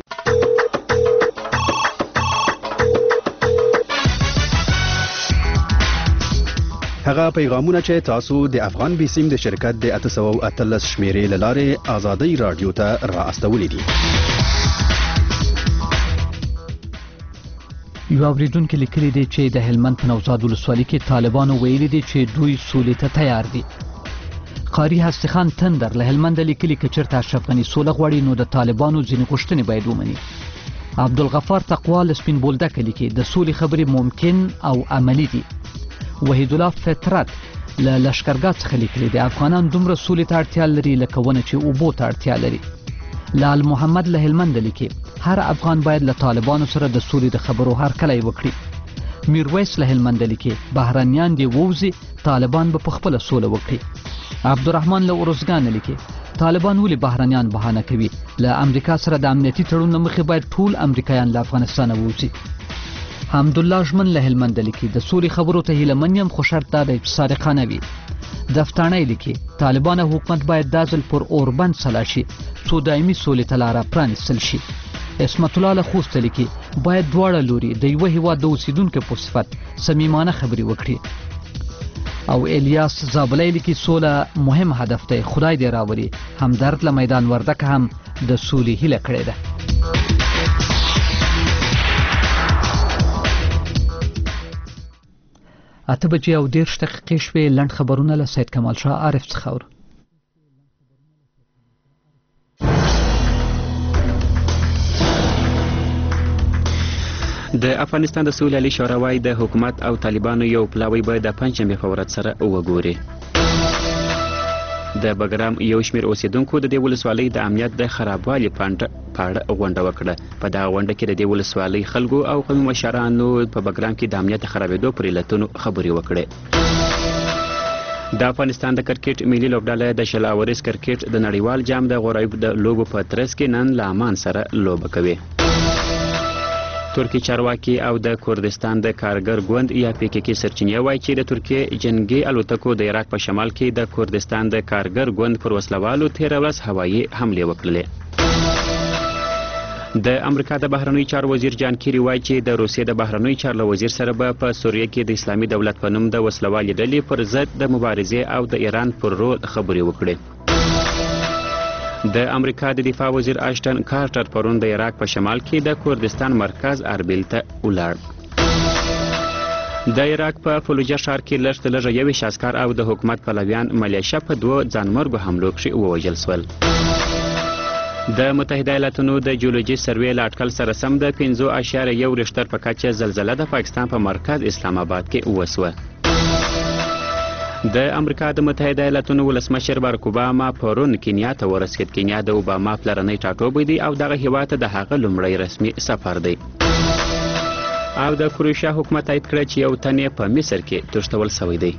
T: هغه پیغامونه چې تاسو د افغان بیسیم د شرکت د اته سوه او اتلس شمیرې له لارې ازادۍ رادیو ته را استولې دي.
B: یو اوریدونکو لیکلي دي چې د هلمند په نوزاد ولسوالۍ کې طالبانو ویلي دي چې دوی سولې ته تیار دي. قاری هستي خان تندر له هلمند لیکلي چې چېرته اشرف غني سوله غواړي نو د طالبانو ځینې غوښتنې باید ومني. عبدالغفار تقوا له سپین بولدک لیکي د سولې خبرې ممکن او عملي دي. وحید الله فطرت له لشکرګاه څخه لیکلي دي افغانان دومره سولې ته اړتیا لري لکه ونه چې اوبو ته اړتیا لري. لال محمد له هلمند لیکي هر افغان باید له طالبانو سره د سولې د خبرو هرکلی وکړي. میرویس له هلمند لیکي بهرنیان دې ووځي طالبان به په خپله سوله وکړي. عبدالرحمن له ارزګان لیکي طالبان ولې بهرنیان بهانه کوي؟ له امریکا سره د امنیتي تړون نه مخکې باید ټول امریکایان له افغانستانه ووځي. حمدالله ژمن له هلمند لیکي د سولې خبرو ته هیله من یم خو شرط دا دی چې صادقانه وي. دفتاڼی لیکي طالبان او حکومت باید دا ځل پر اوربند سلا شي څو دایمي سولې ته لاره پرانیستل شي. اسمت الله له خوست لیکي باید دواړه لوري د یوه هیواد د اوسیدونکو په صفت صمیمانه خبرې وکړي. او الیاس زابلی لیکي سوله مهم هدف دی خدای دې راولي. همدرد له میدان وردک هم د سولې هیله کړې ده. اته بجې او دېرش دقیقې شوې. لنډ خبرونه له سید کمال شاه عارف څخه اورو.
C: د افغانستان د سولې شورا وايي د حکومت او طالبانو یو پلاوی باید د پنځمې په ورځ سره وګوري. د بګرام یو شمېر اوسیدونکو د دې ولسوالۍ د امنیت د خرابوالي په اړه غونډه وکړه. په دغه غونډه کې د دې ولسوالۍ خلکو او قومي مشرانو په بګرام کې د امنیت د خرابېدو پر علتونو خبرې وکړې. د افغانستان د کرکټ ملي لوبډله د شل اوريز کرکټ د نړیوال جام د غوړایب د لوبو په ترڅ کې نن له عمان سره لوبه کوي. ترکی چارواکي او د کردستان د کارګر ګوند یا پی کې کې سرچینې وایي چې د ترکیې جنگي الوتکو د عراق په شمال کې د کردستان د کارګر ګوند پر وسلوالو تېره ورځ هوایي حملې وکړلې. د امریکا د بهرنیو چارو وزیر جان کیری وایي چې د روسیې د بهرنیو چارو وزیر سره به په سوریه کې د اسلامي دولت په نوم د وسلوالې ډلې پر ضد د مبارزې او د ایران پر رول خبرې وکړې. د امریکا د دفاع وزیر اشټن کارټر پرون د عراق په شمال کې د کردستان مرکز اربیل ته ولاړ. د عراق په فلوجه ښار کې لږ تر لږه یوویشت عسکر او د حکومت پلویان ملیشه په دوه ځانمرګو حملو کښې ووژل شول. د متحده ایالاتونو د جیولوجي سروې له اټکل سره سم د پنځه اعشاریه یو ریښتر په کچه زلزله د پاکستان په مرکز اسلام آباد کې وسوه. د امریکا د متحده ایالاتونو ولسمشر بارک اوباما پرون کینیا ته ورسېد. کینیا د اوباما پلرنی ټاټوبی دی او دغه هیواد ته د هغه لومړی رسمي سفر دی. او د کروشیا حکومت تایید کړی چې یو تن یې په مصر کې تښتول شوی دی.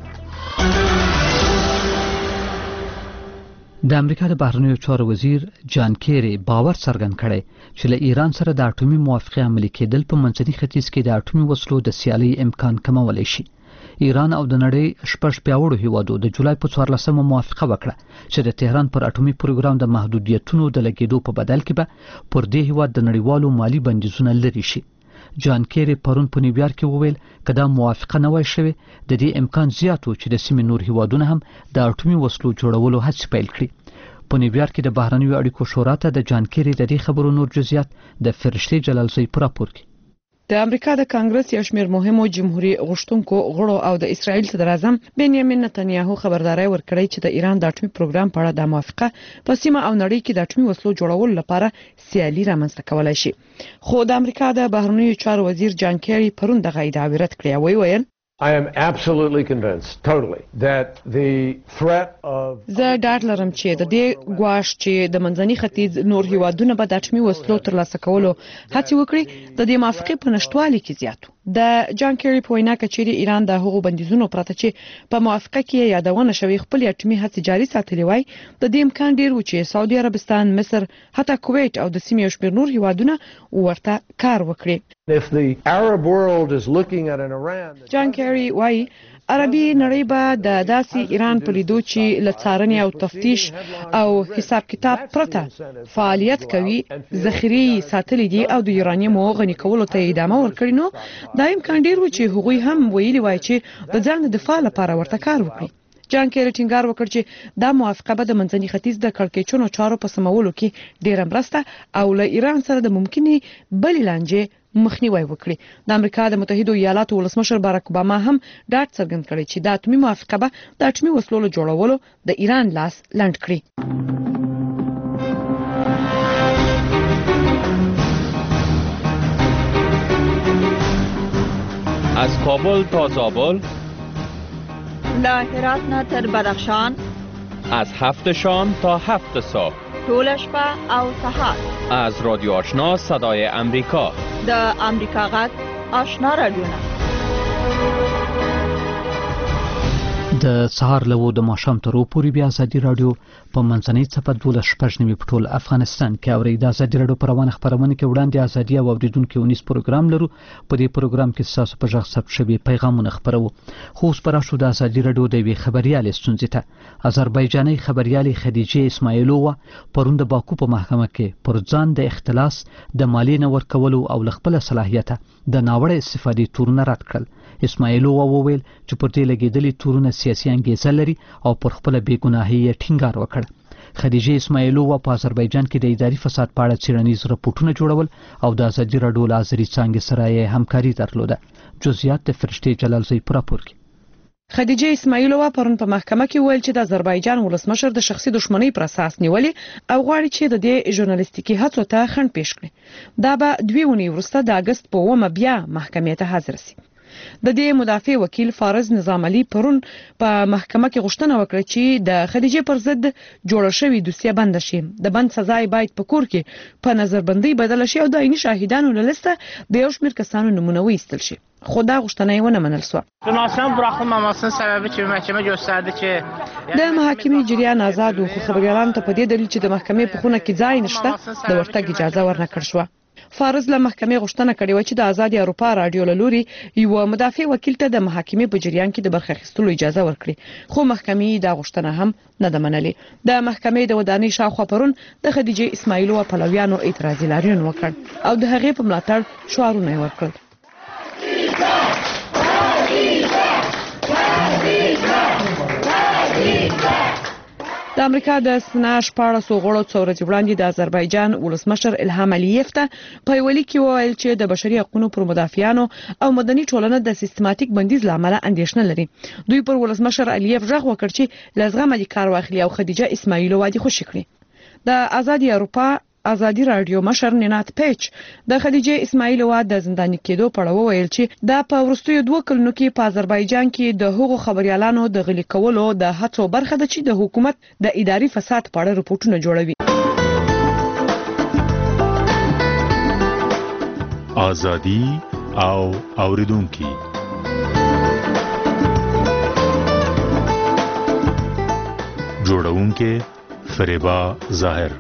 B: د امریکا د بهرنیو چارو وزیر جان کیری باور څرګند کړی چې له ایران سره د اټومي موافقې عملي کېدل په منځني ختیځ کې د اټومي وسلو د سیالۍ امکان کمولی شي. ایران او د نړۍ شپږ پیاوړو هیوادو د جولای په څوارلسمه موافقه وکړه چې د تهران پر اټومي پروګرام د محدودیتونو د لګېدو په بدل کې به پر دې هیواد د نړیوالو مالی بندیزونه لرې شي. جان کیری پرون په نیویارک کې وویل که دا موافقه نه وای شوې د دې امکان زیات و چې د سیمې نور هیوادونه هم د اټومي وسلو جوړولو هڅې پیل کړي. په نیویارک کې د بهرنیو اړیکو شورا ته د جان کیری د دې خبرو نور جزئیات د فرشتي جلالزی په راپور کې.
G: د امریکا د کانګرس یو شمېر مهمو جمهوریت غوښتونکو غړو او د اسرایل صدر اعظم بنیامین نتنیاهو خبرداري ورکړې چې د ایران د اټومي پروګرام په اړه د موافقه په سیمه او نړۍ کې د اټومي وسلو جوړولو لپاره سیالي رامنځته کولای شي. خو د امریکا د بهرنیو چارو وزیر جان کیری پرون دغه ادعا رد کړې او ویل
U: I am absolutely convinced, totally, that the threat of
G: زه ډاډ لرم چې د دې ګواښ چې د منځني ختیځ نور هیوادونه به د اټومي وسلو ترلاسه کولو هڅې وکړي د دې موافقې په نشټوالي کې زیات و. د جان کیری په وینا کې چې ایران د هغو بندیزونو پرته چې په موافقه کې یادونه شوی خپل اټومي هڅې جاري ساتلې وای د دې امکان ډیر و چې سعودي عربستان، مصر، حتی کویت او د سیمې یو شمېر نور هیوادونه ورته کار وکړي.
U: If the Arab world is looking at an Iran
G: جان کیری وای عربي نړۍ به د داسې ایران په لیدو چې له څارنې او تفتیش او حساب کتاب پرته فعالیت کوي ذخیرې ساتلې دي او د یورانیمو غني کولو ته ادامه ورکړي نو دا امکان ډیر و چې هغوی هم ویلي وای چې د ځان د دفاع لپاره ورته کار وکړي. جان کیری ټینګار وکړ چې دا موافقه به د منځني ختیځ د کړکېچونو چارو په سمولو کې ډیره مرسته او له ایران سره د ممکنې بلې لانجې مخنیوي وکړي. د امریکا د متحده ایالاتو ولسمشر بارک اوباما هم ډاډ څرګند کړی چې د اټومي موافقه به د اټومي وسلو جوړولو د ایران لاس لنډ کړي.
V: از کابل تا زابل،
W: له هرات نه تر بدخشان،
V: از هفت شام تا هفت صبح،
A: ټول شپه او سهار.
V: از رادیو آشنا صدای امریکا.
A: د امریکا غږ آشنا رادیو.
B: د سهار له و د ماښام تر پورې بیا ازادي رادیو په منځنۍ څپه دولس شپږ نوي په ټول افغانستان کې اورئ. د ازادي رادیو په روانه خپرونه کې وړاندې ازادي او اوریدونکو ونیس پروګرام لرو. په دې پروګرام کې ستاسو په غږ ثبت شوي پیغامونه خپرو. خو اوس به راشو د ازادي رادیو د یوې خبریالې ستونزې ته. آذربایجانۍ خبریالې خدیجې اسماعیلووا پرون د باکو په محکمه کې پر ځان د اختلاس د مالیې نه ورکولو او له خپله صلاحیته د ناوړه استفادې تورونه رد کړل. اسماعیلووا وویل چې پر دې لګېدلي تورونه سیاسي انګیزه لري او پر خپله بېګناهۍ یې ټینګار وکړ. خدیجې اسماعیلووا په آذربایجان کې د اداري فساد په اړه څېړنیز رپورټونه جوړول او د ازادي راډیو له آذري څانګې سره یې همکاري درلوده. جزئیات د فرشتې جلالزی په راپور کې.
G: خدیجه اسماعیلووا پرون په محکمه کې ویل چې د آذربایجان ولسمشر د شخصي دښمنۍ پر اساس نیولې او غواړي چې د دې ژورنالیستیکي هڅو ته خنډ پیښ کړي. دا به دوه اونۍ وروسته د اگست په اوومه بیا محکمې ته حاضر شي. د دې مدافع وکیل فارز نظام علي پرون په محکمه کې غوښتنه وکړه چې د خدیجې پر ضد جوړه شوې دوسیه بند شي. د بند سزا باید په کور کې په نظربندۍ بدل شي او د عیني شاهدانو له لسته د یو شمېر کسانو نمونه وایستل شي. خو دا غوښتنه یې ونه منل شوه. د محاکمې جریان آزاد و خو خبریالانو ته په دې دلیل چې د محکمې په خونه کې ځای نشته د ورتګ اجازه ورنکړل شوه. فارز له محکمې غوښتنه کړې و چې د آزادي اروپا رادیو له لوري یو مدافع وکیل ته د محاکمې په جریان کې د برخه اخیستلو اجازه ورکړي. خو محکمې دا غوښتنه هم نه ده منلې. د محکمې د ودانۍ شاوخوا پرون د خدیجې اسماعیلووا پلویانو اعتراضي لاریون وکړ او د هغې په ملاتړ شعارونه یې ورکړل. د امریکا د سنا شپاړسو غړو څو ورځې وړاندې د آذربایجان ولسمشر الهام علیف ته په یو لیک کې وویل چې د بشري حقوقو پر مدافعانو او مدني ټولنه د سیستماتیک بندیز لامل اندېښنه لري. دوی پر ولسمشر علیف غږ وکړ چې لزغمه دي کار واخلي او خدیجه اسماعیلووا دي خوشی کړي. د آزادي اروپا آزادي رادیو مشر نینات پیچ د خدیجې اسماعیلووا د زنداني کېدو په اړه وویل چې دا په وروستیو دوه کلونو کې په آذربایجان کې د هغو خبريالانو د غلي کولو د هڅو برخه ده چې د حکومت د اداري فساد په اړه رپورټونه جوړوي.
D: آزادي او اوریدونکو جوړونکو فریبا ظاهر.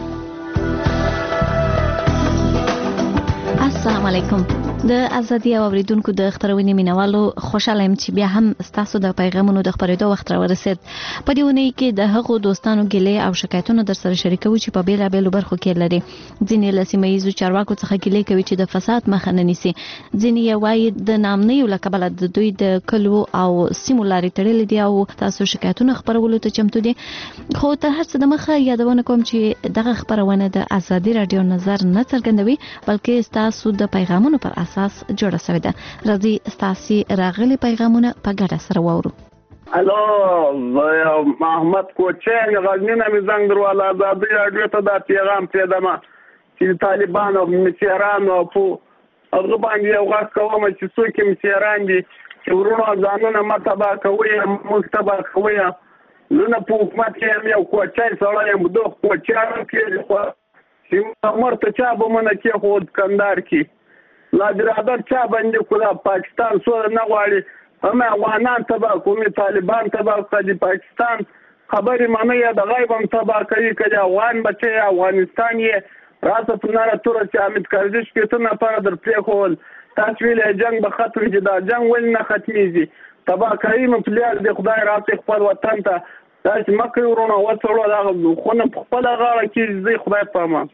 W: السلام علیکم. د ازادي او اوریدونکو د خبرونې مینوالو خوشاله یم چې بیا هم تاسو د پیغامونو د خبرېدو وخت را ورسید. په دې ونې کې د هغو دوستانو ګیلې او شکایتونه در سره شریکو چې په بیلا بیلو برخو کې لري. ځینې له سیمه ییزو چارواکو څخه ګیلې کوي چې د فساد مخه نه نیسي. ځینې یې وایي د نامنیو له کبله د دوی د کلو او سیمو لارې تړلې دي او تاسو شکایتونه خپرولو ته چمتو دي. خو تر هر څه د مخه یادونه کوم چې دغه خبرونه د ازادي رادیو نظر نه څرګندوي بلکې تاسو د پیغامونو پر اساس جوړه شوې ده. راځي ستاسي راغلي پیغامونه په ګډه سره واورو.
J: الو محمد کوچین غږنه مې زنګ درواله ازادي رادیو ته دا پیغام پیدامه چې طالبان او مسیران او هغه باندې یو غږ کوم چې څوک مسیران دي چې ورونو ځانونه متبا کوي مستبا کوي نو په حکومت کې یو کوچای سره یو دوه کوچای کې خو چې مرته چا به منه کې خو کندار کې لا برادر چا باندې کولا پاکستان سره نه غواړي هم افغانان تبا کومي طالبان تبا کوي پاکستان خبرې معنی د غیبم تبا کوي کله افغان بچي افغانستان یې راته پناره تور چې امید کارجش کې ته نه پر در پرې کول تاسو ویلې جنگ به ختم دي دا جنگ ول نه ختميږي تبا کوي مپلیار د خدای راته خپل وطن ته تاسو مکه ورونه وڅړو دا خو نه خپل غاړه کې زی خدای پامه.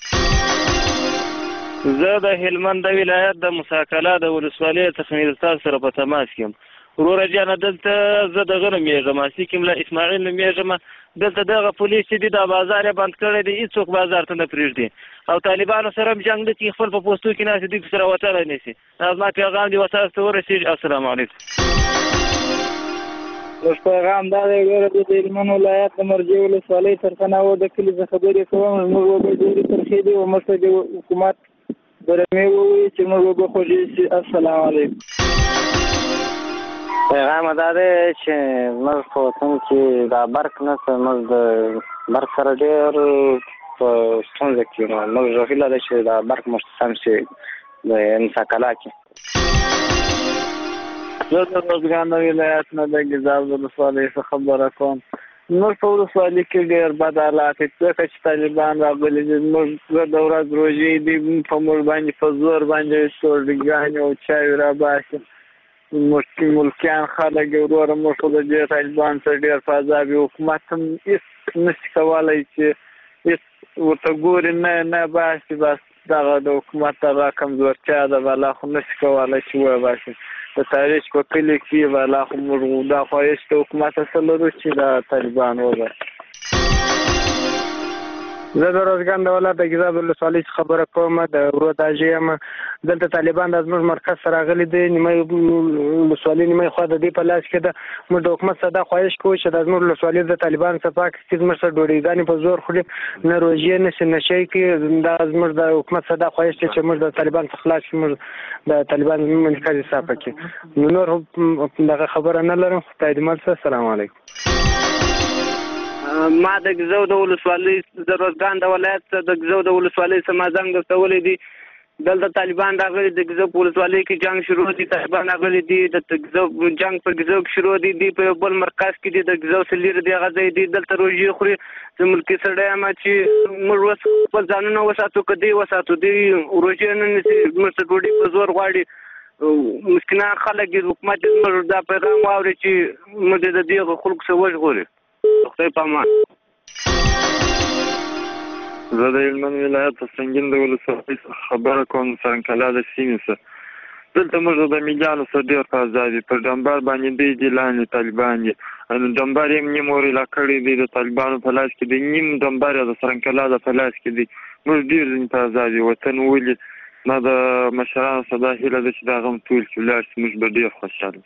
X: زه د هلمند ولایت د مساکله د ولسوالۍ څخه تاسو سره په تماس یم. وروره جان دلته زه د غره میږم اسی کوم له اسماعیل میږم دلته دغه پولیس دي د بازار بند کړی دی هیڅوک بازار ته نه پریږدي او طالبانو سره جنگ دي چې خپل په پوسټو کې ناس دي سره وتره نشي. ما پیغام دی وتاس ته ورسېږي. السلام علیکم.
Y: اوس پیغام دا دی ګوره د هلمند ولایت د مرجع ولسوالۍ ترڅنګ و د کلي څخه خبرې کوم موږ به ډېرې ترخې دي او مشته د حکومت برمه وي چې موږ به خوږی شي. السلام علیکم.
Z: پیغام دا دی چې موږ په وطن کې دا برق نشته موږ د برق سره ډېر
E: په ستونزه کې نو موږ هیله ده چې دا برق مستم شي د مساکلا کې.
X: زه د روزګان ولایت نه د ګیزاب ولسوالۍ څخه خبره کوم. موږ په ولسوالۍ کې ډېر بد حالات دي ځکه چې طالبان راغلي دي. موږ د ورځ روژې دي په موږ باندې په زور باندې ټولګانې او چای راباسي. موږ ملکیان خلک وروره موږ خو د دې طالبان سره ډېر په عذاب یو. حکومت هم هېڅ نشي کولی چې هېڅ ورته ګوري نه نه باسي. بس دغه د حکومت دغه کمزورتیا ده بالا خو نشي کولی چې وباسي. د تاریخ په کلي کې بالا خو موږ دا خواهش د حکومت څخه لرو چې د طالبان وباسي.
H: زه د روزګان د ولایت د ګیزاب ولسوالۍ څخه خبره کوم. د ورو داجې یم. دلته طالبان د زموږ مرکز سره راغلي دي. نیمه ولسوالۍ نیمه خوا د دې په لاس کې ده. موږ د حکومت څخه دا خواهش کوو چې د زموږ ولسوالۍ د طالبان څخه پاک کړي. زموږ سره ډوډۍ په زور خوري نه روژې نه شي نشي کوي. دا زموږ د حکومت څخه دا خواهش دی چې موږ د طالبان څخه خلاص شو. موږ د طالبان مرکز صاحب کې نو نور دغه خبره نه لرم. خدای دې مل شه. السلام علیکم.
E: ما د ګزو د ولسوالۍ د روزګان د ولایت د ګزو د ولسوالۍ سم زنګ درته ولې دي. دلته طالبان راغلي د ګزو په ولسوالۍ کې جنگ شروع دي. طالبان راغلي دي د ګزو جنگ په ګزو کې شروع دي. دی په بل مرکز کې دي د ګزو سلیر دی غځي دي. دلته روژې خوري. د ملکی سړی ما چې موږ وس په ځانونه وساتو کدي وساتو دي روژې نه نشي موږ ډوډۍ په زور غواړي. مسکینان خلک د حکومت موږ دا پیغام واوري چې موږ د دې خلکو سره وژغوري. خدای په امان.
X: زه د هلمند ولایت په سنګین د ولسوالۍ څخه خبره کوم. سرنکلا د سیمې څخه دلته موږ د میږیانو سره ډېر په عذاب یو. پر ډمبر باندې دی دي لاندې طالبان دي. ډمبر یې نیم ورېلا کړی دی د طالبانو په لاس کې دی. نیم ډمبر یې د سرنکلا د په لاس کې دی. موږ ډېر په عذاب یو. وطن ولې ما د مشرانو څخه دا هیله ده چې دا غم ټول چې ولاړ شي موږ به ډېر خوشحاله.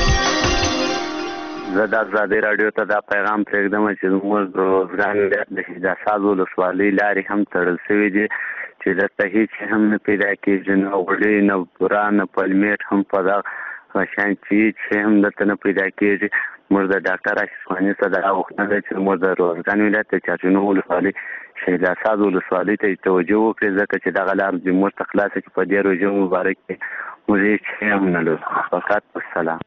K: زه د ازادۍ راډیو ته دا پیغام پرېږدم چې زموږ د روزګان ولایت د حجاساز ولسوالۍ لارې هم تړل شوي دي چې دلته هېڅ هم نه پیدا کېږي. نه غوړي نه بوره نه پلمیټ هم په دغه شیان چې هېڅ هم دلته نه پیدا کېږي. موږ د ډاکټر اشرف غني څخه دا غوښتنه ده چې موږ د روزګان ولایت د چارچونو ولسوالۍ حجاساز ولسوالۍ ته توجه وکړي ځکه چې دغه لار زموږ ته خلاصه کړي. په دې روژې مبارک کې موږ هېڅ هم نه لرو. فقط والسلام.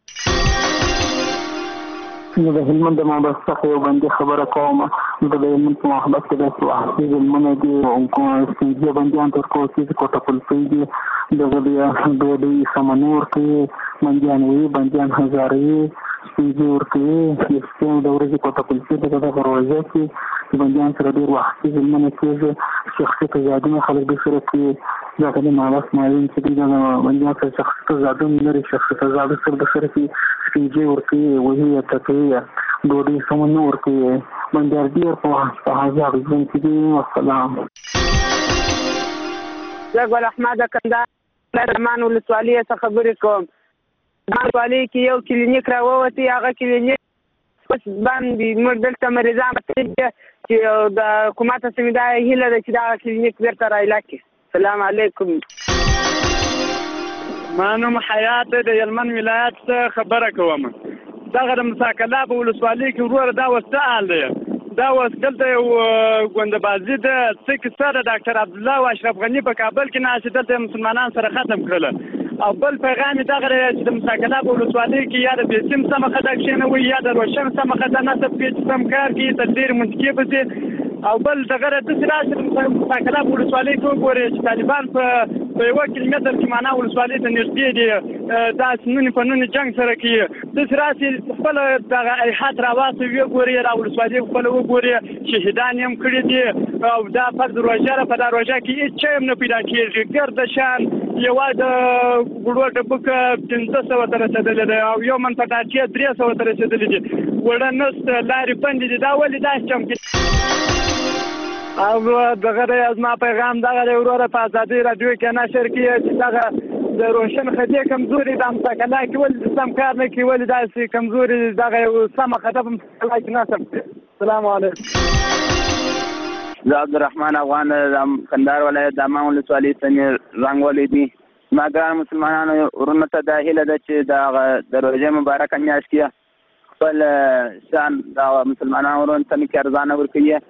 Y: زه د هلمند د محبس څخه یو بندي خبره کوم. د هلمند په محبس کې داسې وحشي ظلمونه دي او سپین بندیان تر کوڅې کوټه کلفۍ دي. دغه بیا ډوډۍ سمنه ورکوي. بندیان وي بندیان هزاروي سپین ورکوي. سپین د ورځې کوټه کلفۍ دغه دغه روژه کې بندیان سره ډېر وحشي ظلمونه کېږي. شخصي تضادونه خلک دوی سره کوي. دغه د محبس معاون چې دي دغه بندیان سره شخصي تضادونه لري. شخصي تضاد سره د سره کوي سپینجې ورکوي وهي ټکوي ډوډۍ سمنه ورکوي. بندیان ډېر په عذاب ژوند کې دي. والسلام.
E: زه ګل احمد کندهار لرمان ولسوالۍ څخه خبرې کوم. ولسوالۍ کې یو کلینیک راووتی. هغه کلینیک اوس بند دي. موږ دلته مریضان چې د حکومت څخه دا هیله ده چې دا کلینیک بیرته رایلا کړي. السلام علیکم.
L: ما نوم حیات د هلمند ولایت څخه خبره کوم. دغه د مساکلا په ولسوالۍ کې وروره دا اوس څه حال دی؟ دا اوس دلته یو ګوندبازي ده څه کیسه ده. ډاکټر عبدالله او اشرف غني په کابل کې ناست دلته مسلمانان سره ختم کړله. او بل پیغام یې دغه دی چې د مساکلا په ولسوالۍ کې یا د بیسیم سمه خطا کښېنوي یا د روشن سمه خطا نصب کړي چې سم کار کوي تدبیر منطقي پسې. او بل دغه داسې راشي د مساکلا په ولسوالۍ کې وګورئ چې طالبان په په یوه کیلومتر کې معنا ولسوالۍ ته نږدې دي. داسې نونې په نونې جنګ سره کوي. داسې راشي خپله دغه الحاد راواخلي وګورئ را ولسوالۍ خپله وګورئ. شهیدان یې هم کړي دي. او دا فرض روژه ده. په دا روژه کې هېڅ شی هم نه پیدا کېږي. ګرده شان یوازې د ګوړو ډبکه پنځه سوه ته رسېدلې ده او یو من پټاټیه درې سوه ته رسېدلې دي. وړه نسته لارې بندې دي. دا ولې داسې چم کوي؟ او دغه دی زما پیغام دغه دی وروره په ازادۍ راډیو کې نشر کړي چې دغه د روشن خطي کمزوري د مساکلا کې ولې سم کار نه کوي. ولې داسې کمزوري دغه یو سمه خطه په مساکلا کې نصب کړي. السلام علیکم.
E: زه عبدالرحمن افغان د کندهار ولایت د امان ولسوالۍ ته مې رنګ ولیدي. زما ګرانو مسلمانانو ورونو ته دا هیله ده چې دغه د روژې مبارکه میاشت کې خپل شان د مسلمانانو ورونو ته مې کې ارزانه ورکوي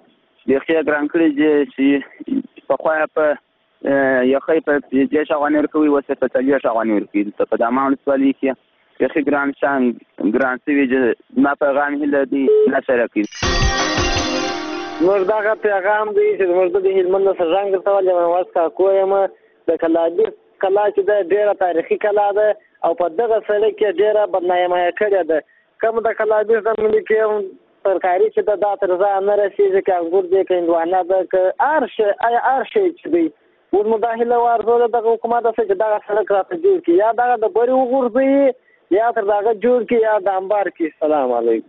I: بیخي ګران کړي چې پخوا په یخی په دېرش افغانۍ ورکوي اوس یې په څلوېښت افغانۍ ورکوي دلته په دامان ولسوالۍ کې بیخي ګران شان ګران شوي زما پیغام هیله دی نشره کړي.
H: زموږ دغه پیغام دی چې زموږ د هلمند نه سرجنګ درته وایم نواز کاکو یم د کلابیر کلا چې ده ډېره تاریخي کلا ده او په دغه سړک کې ډېره بدنامي کړې ده. کوم د کلابیر زمونږ کې ترکاري چې ده دا تر ځایه نه رسېږي که انګور دی که هندوانه ده که هر شی آیا هر شی چې دی اوس مو دا هیله وارزوله دغه حکومت ته چې دغه سړک راته جوړ کړي یا دغه د برې وغورځوي یا تر دغه جوړ کړي یا د انبار کړي. سلام علیکم.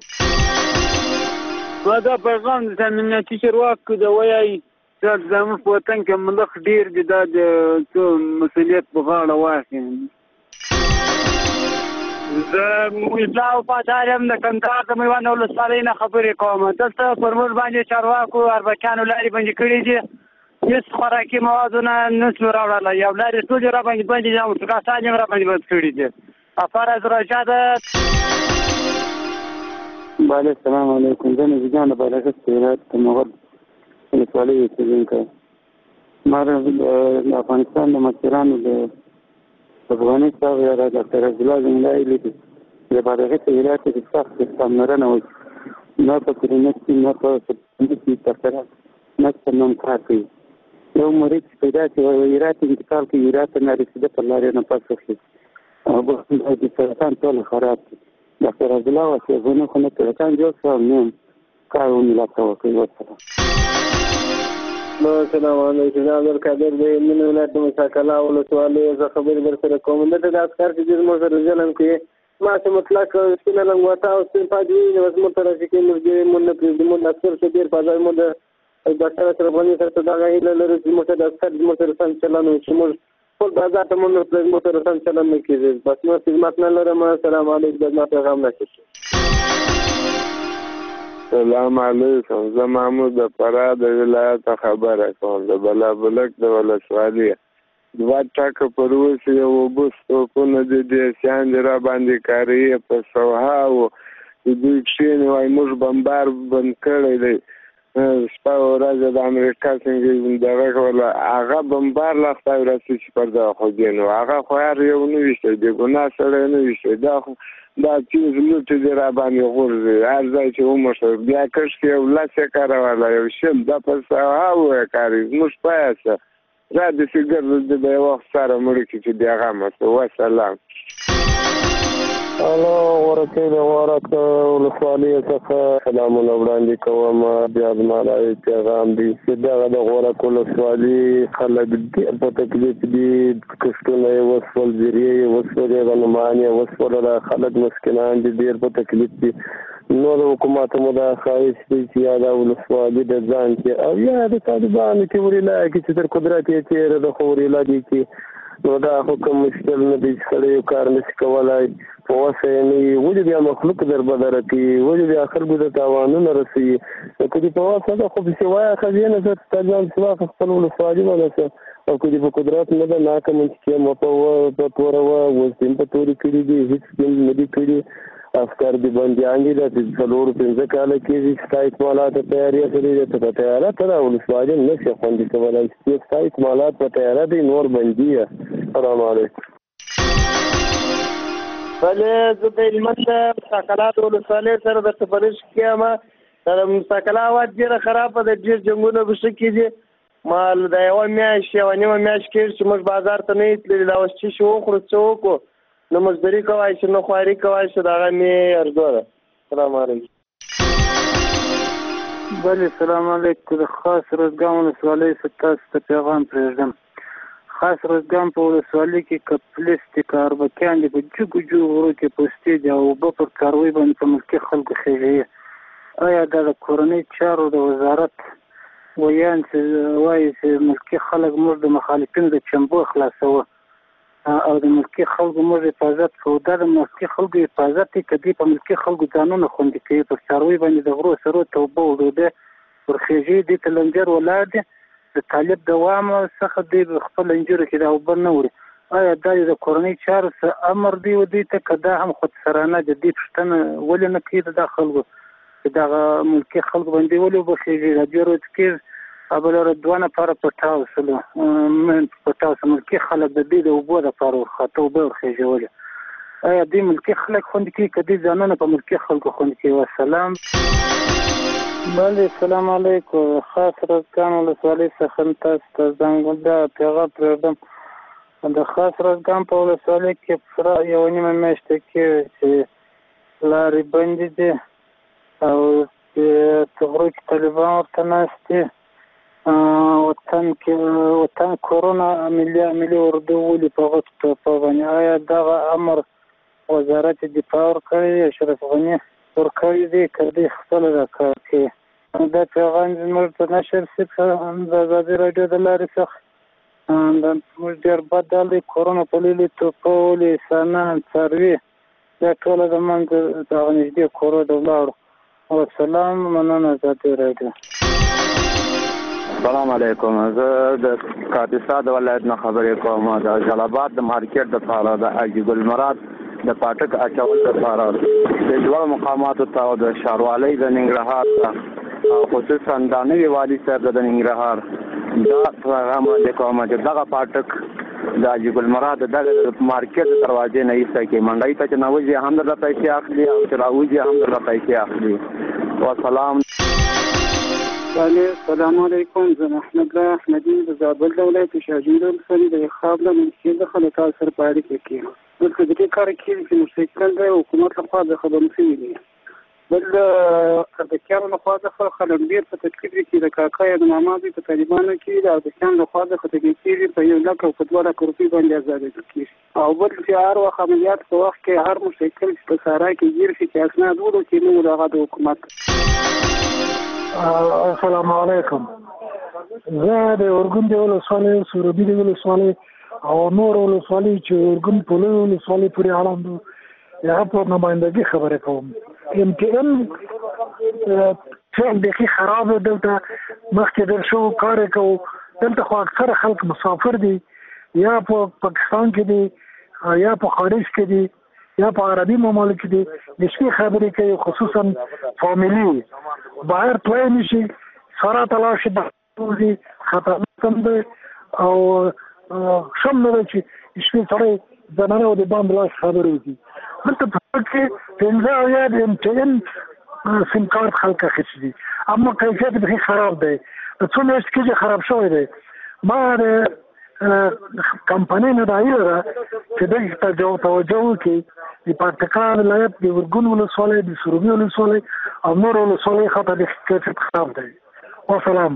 L: ما دا پیغام د امنیتي چارواکو د وایي چې زموږ په وطن کې ملخ ډېر دي دا د مسؤلیت په غاړه واخلي. زه اطلاع وفادار یم د کندهار د میوند ولسوالۍ نه خبرې کوم. دلته پر موږ باندې چارواکو اربکیانو لارې بندې کړي دي. هېڅ خوراکي موادونه نسو راوړلی او لارې ټولې را باندې بندې دي او موټرګاټان یې را باندې بند کړي دي. افرض راجا ده.
M: بله السلام علیکم. زه نبیجان د بالغت ولایت د مغل ولسوالۍ اوسېدونکی یم. ما د افغانستان د مشرانو د افغاني صاحب یا د ډاکټر عبدالله زنګلای لیدي د بالغت ولایت کې سخت پاملرنه وکړي. نه په کلینیک کې نه په کلینیک کې ډاکټران نه په نوم کار کوي. یو مریض چې پیدا شي هرات انتقال کوي هرات ته نه رسېده په لارې نه پس وکړي او د سرطان ټول خراب دي. ډاکټر عبدالله واسیغونه خو نه سرطان جوړ شو او نه کار وملته وکړي. وسلام.
H: السلام علیکم. زه عبدالقادر د هلمند ولایت د مساکلا ولسوالۍ زه خبرې درسره کوم. دلته د عسکر چې ډېر زموږ سره ظلم کوي ما چې مطلق سپینه لنګوټه او سپین پاج وي نو زموږ سره چې کوي موږ مونږ نه پرېږدي. موږ عسکر چې ډېر په ځای موږ د ډاکټر اشرف غني سره دغه هیله لرو چې موږ د عسکر زموږ سره سم چلند وشي. موږ ټول بازار ته موږ زموږ سره سم چلند نه کېږي. بس نور خدمت نه لرم. السلام علیکم. زما پیغام نشي.
N: سلام علیکم. زه محمود د فراه د ولایت خبره کوم. د بلابلک د ولسوالۍ دوه ټاکه پر اوس یو اوبه ستوپونه د دیسیان دي را باندې کاریې په سوهاو د دوی کښېني وایي موږ بمبار بند کړی دی. شپه ورځ د امریکا څنګه دغه کوله هغه بمبار لا خدای راسي چې پر دغه خودي نو هغه خو هر یو نه ویشته بې ګناه سړی نه ویشته. دا خو دا چیز لوټې دي را باندې غورځي هر ځای چې وموښه بیا کښت یو لس یې کاروله یو شل دا په سوهاو یې کاري زموږ پایه څه را داسې ګرځېدي د یو وخت سره مړه کړي چې د هغه مسه. وسلام.
P: الو ورکې د غورک ولسوالۍ څخه سلامونه وړاندې کوم. بیا زما دا پیغام دی چې دغه د غورک ولسوالۍ خلک ډېر په تکلیف دي. کښتونه یې وسول ذریعې یې وسولې غنمان یې وسوله خلک مسکینان دي ډېر په تکلیف دي. نو د حکومت مو دا خواهش دی چې یا دا ولسوالي د ځان کې او یا د طالبانو کې وریلا کې چې تر قدرت یې تېره د خو وریلا دي کې نو دا حکم مشکل نه دی چې سړی یو کار نشي کولی په وسه یې نه وي. ولې بیا مخلوق در بدره کوي ولې بیا خلکو ته تاوانونه رسوي. نو که دې په وسه ده خو پسې وایه ښځې نه زه طالبان پسې واخه خپل ولسوالي ونسه او که دې په قدرت نه ده ناکه منطقې مه په توروه اوس دې په تورې کړي دي هېڅ دې نه دي کړي. افکار دي بندیان دي دا چې څلور پنځه کاله کېږي چې ستا اکمالات په تیاري اخلي دی ته په تیاره ته دا ولسوالي نه شي خوندي کولی چې ستا اکمالات په تیاره دی نور بندي یې. السلام علیکم.
H: بلې زه د هلمند د مساکلا د ولسوالۍ سره درته پرېښ کې یم. د مساکلا هوا ډېره خرابه ده ډېر جنګونه پکښې کېږي. ما د یوه میاشت یوه نیمه میاشت کېږي چې موږ بازار ته نه یو تللي دا اوس چې شي وخورو څه وکړو نه مزدوري کوای شي نه خواري کوای شي د هغه مې ارزو ده. السلام علیکم.
L: بله سلام علیکم. د خاص روزګان ولسوالۍ څخه تاسو ته پیغام پرېږدم. خاص روزګان په ولسوالۍ کې که پلاستیک اربکیان دي په جګو جګو غرو کې پوستې دي او اوبه پر کاروي باندې په ملکي خلکو خېژوي. آیا دا د کورنۍ چارو د وزارت ویان چې وایي چې ملکي خلک موږ د مخالفینو د چمبو خلاصوه او د ملکي خلکو موږ حفاظت کوو دا د ملکي خلکو حفاظت دی که دوی په ملکي خلکو ځانونه خوندي کوي پر څاروي باندې د غرو سرو ته اوبه وړوبې پر خېژي دې ته لنجر ولاړ دي د طالب دوام څخه دوی خپل انجورو کې دا اوبه نه وړي. آیا دا د کورنۍ چارو څه امر دی و دوی ته که دا هم خودسرانه د دې پوښتنه ولې نه کوي د دا خلکو
H: دغه ملکي خلکو باندې ولې وبخېږي د دې ورځ کې ابلاره دوه نفره پټاو سلو من پټاو ملکي خلک د دې د اوبو لپاره ورخته اوبه ورخېږولې آیا دې ملکي خلک خوندي کوي که دې ځانونه په ملکي خلکو خوندي کوي؟ وسلام. بله السلام علیکم. خاص رزګان ولسوالۍ څخه تاسو ته زنګ دا پیغام پرېږدم. د خاص رزګان په ولسوالۍ کې پوره یوه نیمه میاشته کېږي چې لارې بندې دي او غرو کې طالبان ورته ناست دي. وطن کې وطن کورونا ملي ملي اردو ولي په غټو ټوپه باندې آیا دغه امر وزارت دفاع ورکړی دی اشرف غني ورکړی دی که دوی خپله دا کار کوي؟ دا پیغام زموږ په نشر سي د ازادي راډیو د لارې څخه زموږ ډېر بد حال دی. کورونا په لیلې ټوپه ولي انسانان څاروي دا ټوله د منځه دغه نږدې کورو ته ولاړو. وسلام. مننه ازادي راډیو.
F: السلام علیکم. زه د کاپیسا د ولایت نه خبرې کوم. د جلال د مارکیټ دپاره د حاجي ګل مراد د پاټک اچول دپاره د لوړو مقاماتو ته او د ښاروالۍ د ننګرهار ته او خصوصا د نوي والي صاحب د ننګرهار دا پیغام وړاندې کوم چې دغه پاټک د حاجي ګل مراد دغه مارکیټ د دروازې نه ایسته کې منډۍ ته چې نوځي هم درته پیسې اخلي او چې راوځي هم درته پیسې اخلي. وسلام.
M: بله السلام علیکم. زه محمد الله احمدي د زابل د ولایت شاجوی ولسوالۍ د خاب له منسي څخه له تاسو سره په اړیکه کې یم. دلته د دې کار کېږي چې موټرسایکل دی حکومت لخوا د خبرو شوي دي. بل د اربکیانو لخوا څخه خلک ډېر په تکلیف کې د کاکا یا د ماما دوی په طالبانو کې د اربکیانو لخوا څخه تکلیف کېږي په یو لک او په دوه لکه روپۍ باندې ازادېدل کېږي. او بل چې هر وخت عملیات په وخت کې هر موټرسایکل چې په سارا کې ګیر شي چې اسناد ولوکي نو د هغه د حکومت.
O: السلام علیکم. زه د ارګون د ولسوالۍ سروبي د ولسوالۍ او نور ولسوالۍ چې ارګون په لوی ولسوالۍ پورې اړوند دي هغه په نمایندګي خبرې کوم. ام ټي ان فعل بیخي خراب دی. دلته مخکې در شو کار یې کوو. دلته خو اکثره خلک مسافر دي یا په پاکستان کې دي یا په خارج کې دي یا په عربي ممالک دي. د شپې خبرې کوي خصوصا فامیلي بهر تلای نشي سره تلاش دي خطرناک هم دی او شم نه دی چې شپې سړی زنانه او د باندې لاس خبرې وکړي. دلته په کې پنځه اویا د ام ټي ان سیم کارت خلک اخیستي دي اما کیفیت بیخي خراب دی. څو میاشتې کېږي خراب شوی دی. ما د کمپنۍ نه دا هیله ده چې دې ته توجه وکړي. د پکتیکا ولایت د ارګون ولسوالۍ د سروبي ولسوالۍ او نور ولسوالۍ خاطر د کیفیت خراب دی. وسلام.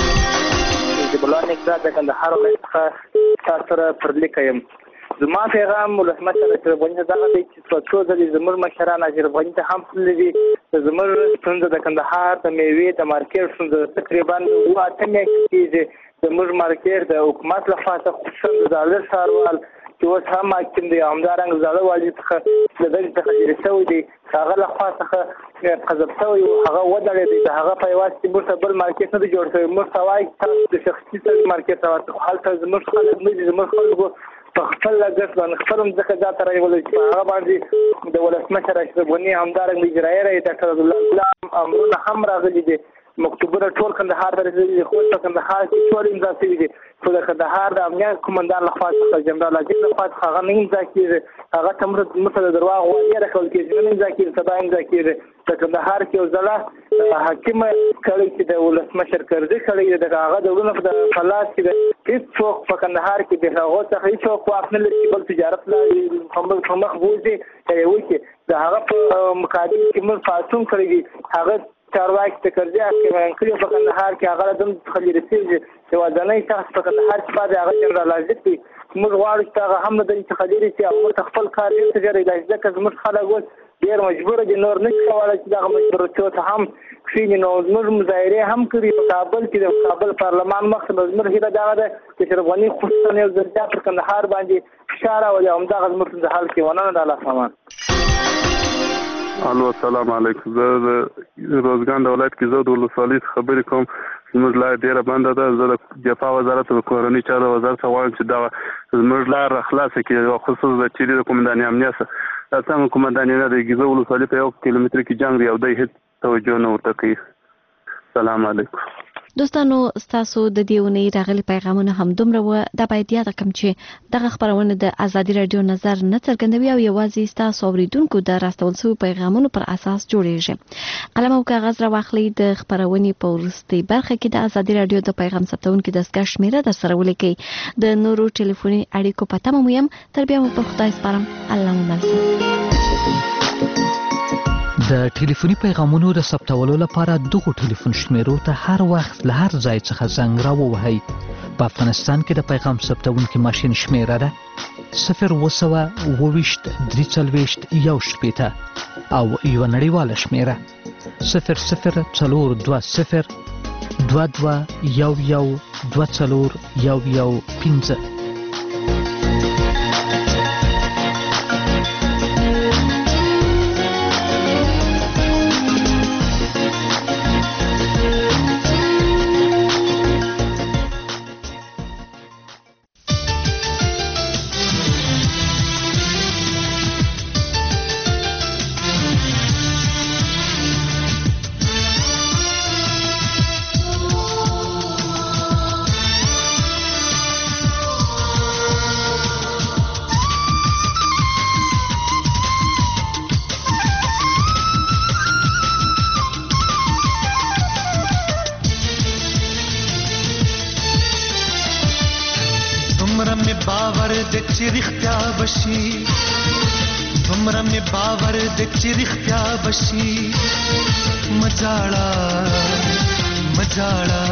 Q: بلان اقدار د کندهار ولایت څخه تاسو سره پر لیکه یم. زما پیغام ولسمشر اشرف غني ته دغه دی چې څو څو ځلې زموږ مشران اشرف غني ته هم تللي دي. زموږ ستونزه د کندهار د میوې د مارکیټ ستونزه تقریبا اووه اته میاشتې کېږي. زموږ مارکیټ د حکومت لخوا څخه خصوصا د زاړه ښاروال چې اوس هم حاکم دی همدارنګه زاړه والي څخه له دغې څخه لرې شوی دی هغه لخوا څخه قذف شوی و هغه ودرېدی. د هغه په یوازې چې موږ ته بل مارکیټ نه دی جوړ شوی. موږ ته وایي تاسو د شخصي مارکیټ ته ورته خو هلته زموږ خلک نه دي. زموږ خلکو په خپل لګښت باندې خپل مځکه ځا ته رایولې چې په هغه باندې د ولسمشر اشرف غني همدارنګه اجرایي رئیس ډاکټر عبدالله امرونه هم راغلي دي. مکتوبونه ټول کندهار ته رسېدلي دي خو په کندهار کې ټول امضا شوي دي خو د کندهار د امنیت قومندان لخوا څخه جنرال عجیب لخوا څخه هغه نه امضا کېږي. هغه ته موږ ته د درواغ وعدې راکول کېږي نن امضا کېږي سبا امضا کېږي. په کندهار کې یو ځله حاکمه کړی چې د ولسمشر کرزي کړی دی د هغه د ورونو په فلاس کې هېڅوک په کندهار کې د هغو څخه هېڅوک واک نه لري چې بل تجارت په مخ بوځي که یې وکړي. د هغه په مقابل کې موږ پاڅون کړی دي. هغه چارواکي د کرزي حاکمان کړي په کندهار کې هغه له دم څخه لرې شوي یوازینی شخص په کندهار کې پاتې هغه جنرال عزت دی. موږ غواړو چې هغه هم له دې څخه لرې شي او موږ ته خپل کار ډېر څه ډېر علاج ځکه زموږ خلک اوس ډېر مجبوره دي نور نه شي کولی چې دغه مجبورتیو ته هم کښېني. نو زموږ مظاهرې هم کړي په کابل کې د کابل پارلمان مخې ته زموږ هیله دغه ده چې اشرف غني خصوصا یو ځل بیا پر کندهار باندې فشار راولي او همدغه زموږ د حل کې ونه نه د الله سامان.
R: الو السلام علیکم. زه د روزګان د ولایت کې زه د ولسوالۍ خبرې کوم. زموږ لاره ډېره بنده ده. زه د دفاع وزارت او د کورنۍ چارو وزارت ته غواړم چې دغه زموږ لاره خلاصه کړي او خصوصا د چیرې د قومنداني امنیه څنګه قومنداني نه د ګیزو ولسوالۍ په یو کیلومتر کې جنګ دی او دی هېڅ توجه نه ورته کوي. سلام علیکم.
W: دوستانو ستاسو د دې ونې راغلي پیغامونه هم دومره و. دا باید یاد کړم چې دغه خبرونه د ازادي رادیو نظر نه څرګندوي او یوازې ستاسو اوریدونکو د راستول شوی پیغامونو پر اساس جوړیږي. قلم او کاغذ را واخلئ. د خبرونې په وروستۍ برخه کې د ازادي رادیو د پیغام ثبتونکو دستګاه شمیره در سره ولیکئ. د نورو ټلیفوني اړیکو په تمه مو یم. تر بیا مو په خدای سپارم. الله مو مل.
B: د ټلیفوني پیغامونو د ثبتولو لپاره دغه ټلیفون شمیرو ته هر وخت له هر ځای څخه زنګ راووهئ. په افغانستان کې د پیغام ثبتونکي ماشین شمیره ده صفر اوه سوه اوه ویشت درې څلوېښت یو شپېته او یوه نړیواله شمیره صفر صفر څلور دوه صفر دوه دوه یو یو دوه څلور یو یو پنځه.
C: دومره می باور د چې رښتیا بشي مجاړه مجاړه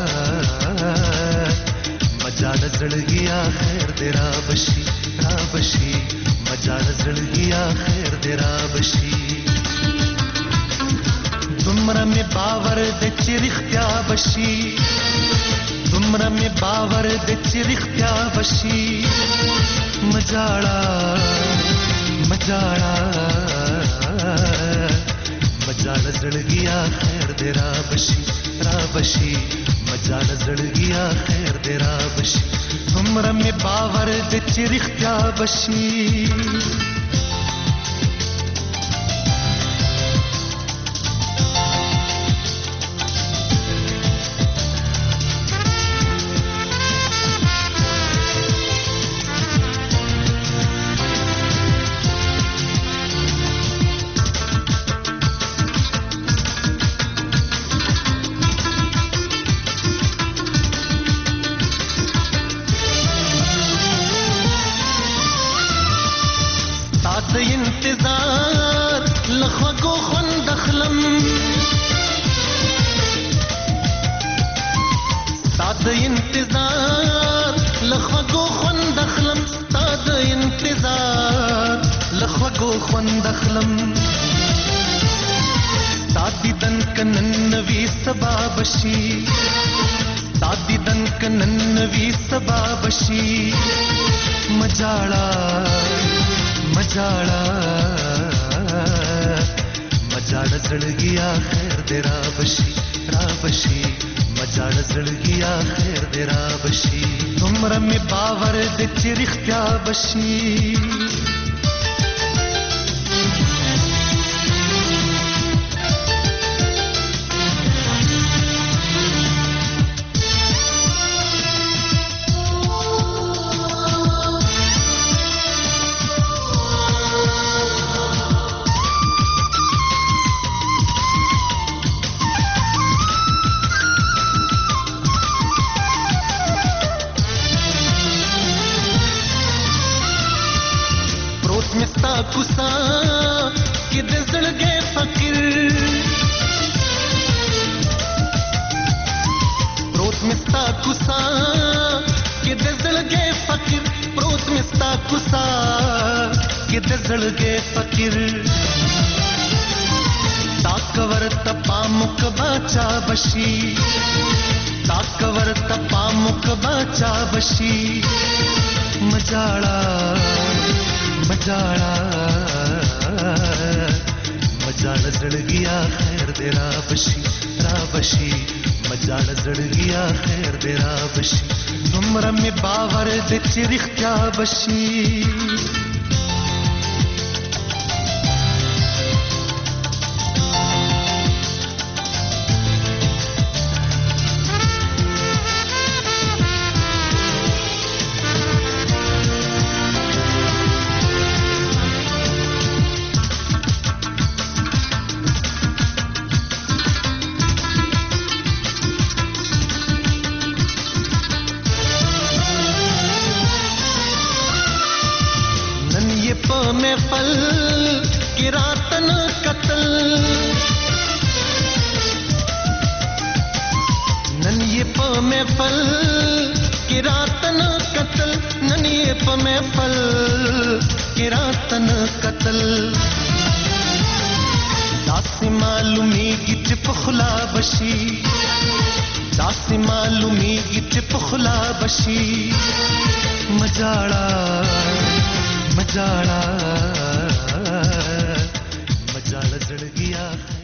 C: مجاړه زړګیا خیر دې را بشي را بشي مجاړه زړګیا خیر دې را بشي. دومره می باور د چې رښتیا بشي دومره می باور د چې رښتیا بشي مجاړه مجاړه مجاړه زړګیا خیر دې را بشي را بشي مجاړه زړګیا خیر دې را بشي. دومره می باور دې چې رښتیا بشي. महफल के रातन कतल ननिए प महफल के रातन कतल दासी मालूमी गिच पखला बशी दासी मालूमी गिच पखला बशी मजाड़ा मजाड़ा मजाड़ा जड़ गया